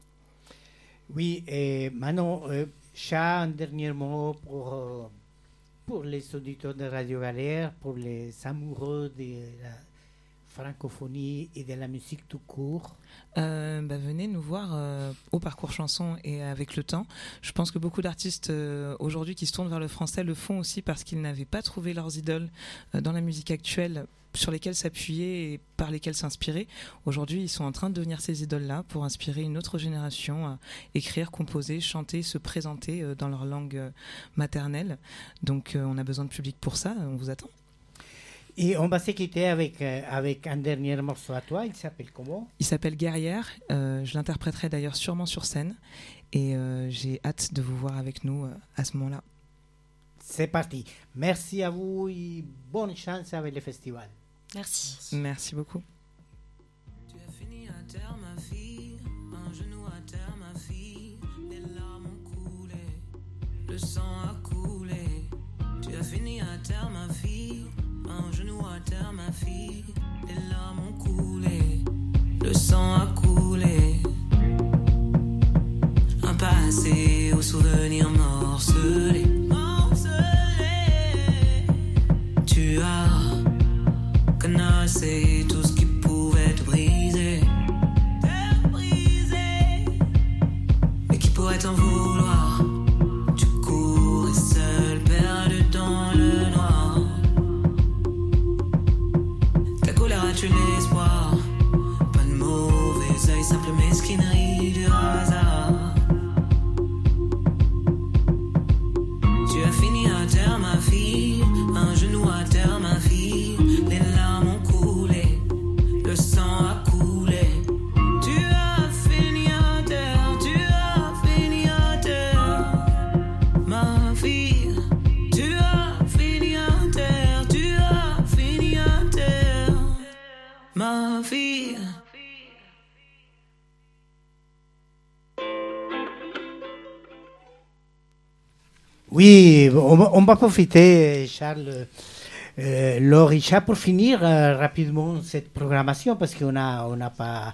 Oui, et Manon, euh, Chat, un dernier mot pour, euh, pour les auditeurs de Radio Galère, pour les amoureux de la francophonie et de la musique tout court. Euh, bah, venez nous voir euh, au Parcours Chanson et Avec le Temps. Je pense que beaucoup d'artistes euh, aujourd'hui qui se tournent vers le français le font aussi parce qu'ils n'avaient pas trouvé leurs idoles euh, dans la musique actuelle sur lesquelles s'appuyer et par lesquelles s'inspirer. Aujourd'hui, ils sont en train de devenir ces idoles-là pour inspirer une autre génération à écrire, composer, chanter, se présenter euh, dans leur langue euh, maternelle. Donc euh, on a besoin de public pour ça, on vous attend. Et on va se quitter avec, euh, avec un dernier morceau à toi. Il s'appelle comment ? Il s'appelle Guerrière. Euh, je l'interpréterai d'ailleurs sûrement sur scène. Et euh, j'ai hâte de vous voir avec nous euh, à ce moment-là. C'est parti. Merci à vous et bonne chance avec le festival. Merci. Merci beaucoup. Tu as fini à terre, ma fille. Un genou à terre, ma fille. Les larmes ont coulé. Le sang a coulé. Tu as fini à terre, ma fille. Un genou à terre, ma fille. Les larmes ont coulé. Le sang a coulé. Un passé aux souvenirs morcelés. Morcelés. Tu as cadenassé tout ce qui pouvait te briser. Te briser. Mais qui pourrait t'en vouloir? Tu courais seul, perdu dans le noir. Tu l'espoir, pas de mauvais œil, simple mesquinerie du hasard. Tu as fini à terre, ma fille, un genou à terre, ma fille. Les larmes ont coulé, le sang a coulé. Tu as fini à terre, tu as fini à terre, ma fille. Tu as fini à terre, tu as fini à terre, ma fille. Oui, on va, on va profiter, Charles, euh, Laure et Chat, pour finir euh, rapidement cette programmation, parce qu'on n'a on a pas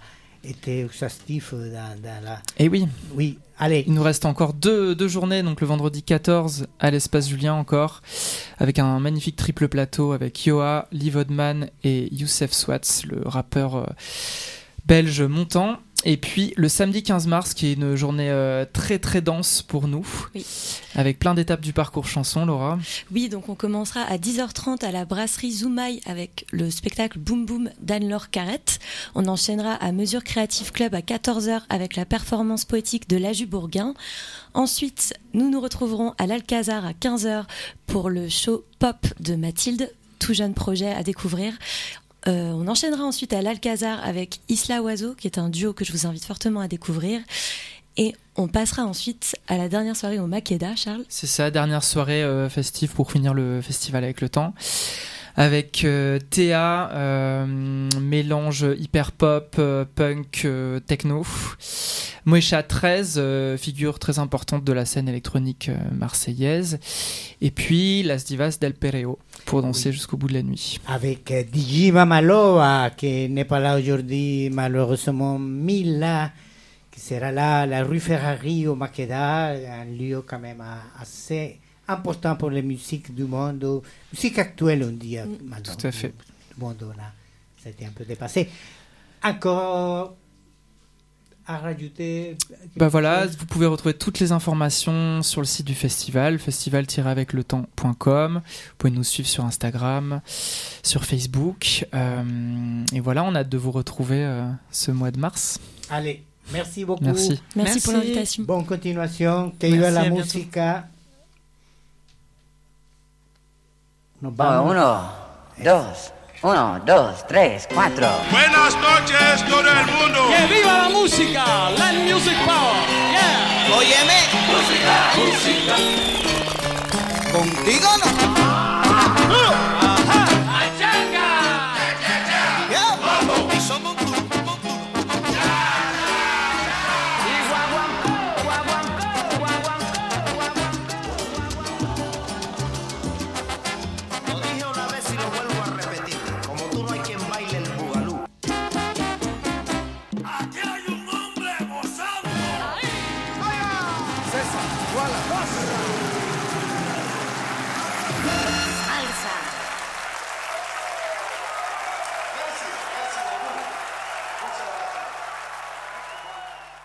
été exhaustif dans, dans la... Et oui. Oui, allez. Il nous reste encore deux, deux journées, donc le vendredi quatorze à l'Espace Julien encore, avec un magnifique triple plateau avec Yoa, Liv Odman et Youssef Swats, le rappeur euh, belge montant. Et puis le samedi quinze mars, qui est une journée euh, très très dense pour nous, oui. avec plein d'étapes du parcours chanson, Laura. Oui, donc on commencera à dix heures trente à la brasserie Zoumaï avec le spectacle Boom Boom d'Anne-Laure Carrette. On enchaînera à Mesure Creative Club à quatorze heures avec la performance poétique de Laju Bourguin. Ensuite, nous nous retrouverons à l'Alcazar à quinze heures pour le show Pop de Mathilde, tout jeune projet à découvrir. Euh, on enchaînera ensuite à l'Alcazar avec Isla Oiseau, qui est un duo que je vous invite fortement à découvrir. Et on passera ensuite à la dernière soirée au Makeda, Charles. C'est ça, dernière soirée euh, festive pour finir le festival avec le temps. Avec euh, Théa, euh, mélange hyper pop, euh, punk, euh, techno. Moesha treize, euh, figure très importante de la scène électronique euh, marseillaise. Et puis Las Divas del Perreo, pour danser oui. jusqu'au bout de la nuit. Avec euh, Digi Mamaloa, qui n'est pas là aujourd'hui, malheureusement, Mila, qui sera là à la rue Ferrari au Makeda, un lieu quand même assez important pour les musiques du monde, musique actuelle, on dit mm. maintenant. Tout à fait. Le monde, là, c'était un peu dépassé. Encore à rajouter. Bah voilà, vous pouvez retrouver toutes les informations sur le site du festival, festival tiret avec le temps point com. Vous pouvez nous suivre sur Instagram, sur Facebook. Euh, et voilà, on a hâte de vous retrouver euh, ce mois de mars. Allez, merci beaucoup. Merci. Merci, merci pour l'invitation. Bonne continuation. Que viva la musica. Oh, uno, dos, uno, dos, tres, cuatro. Buenas noches, todo el mundo. ¡Que viva la música! Land Music Power. Yeah. Óyeme. Música, música. Contigo no. Ajá. Achanga. Yeah. Vamos. Y somos tú. Salsa.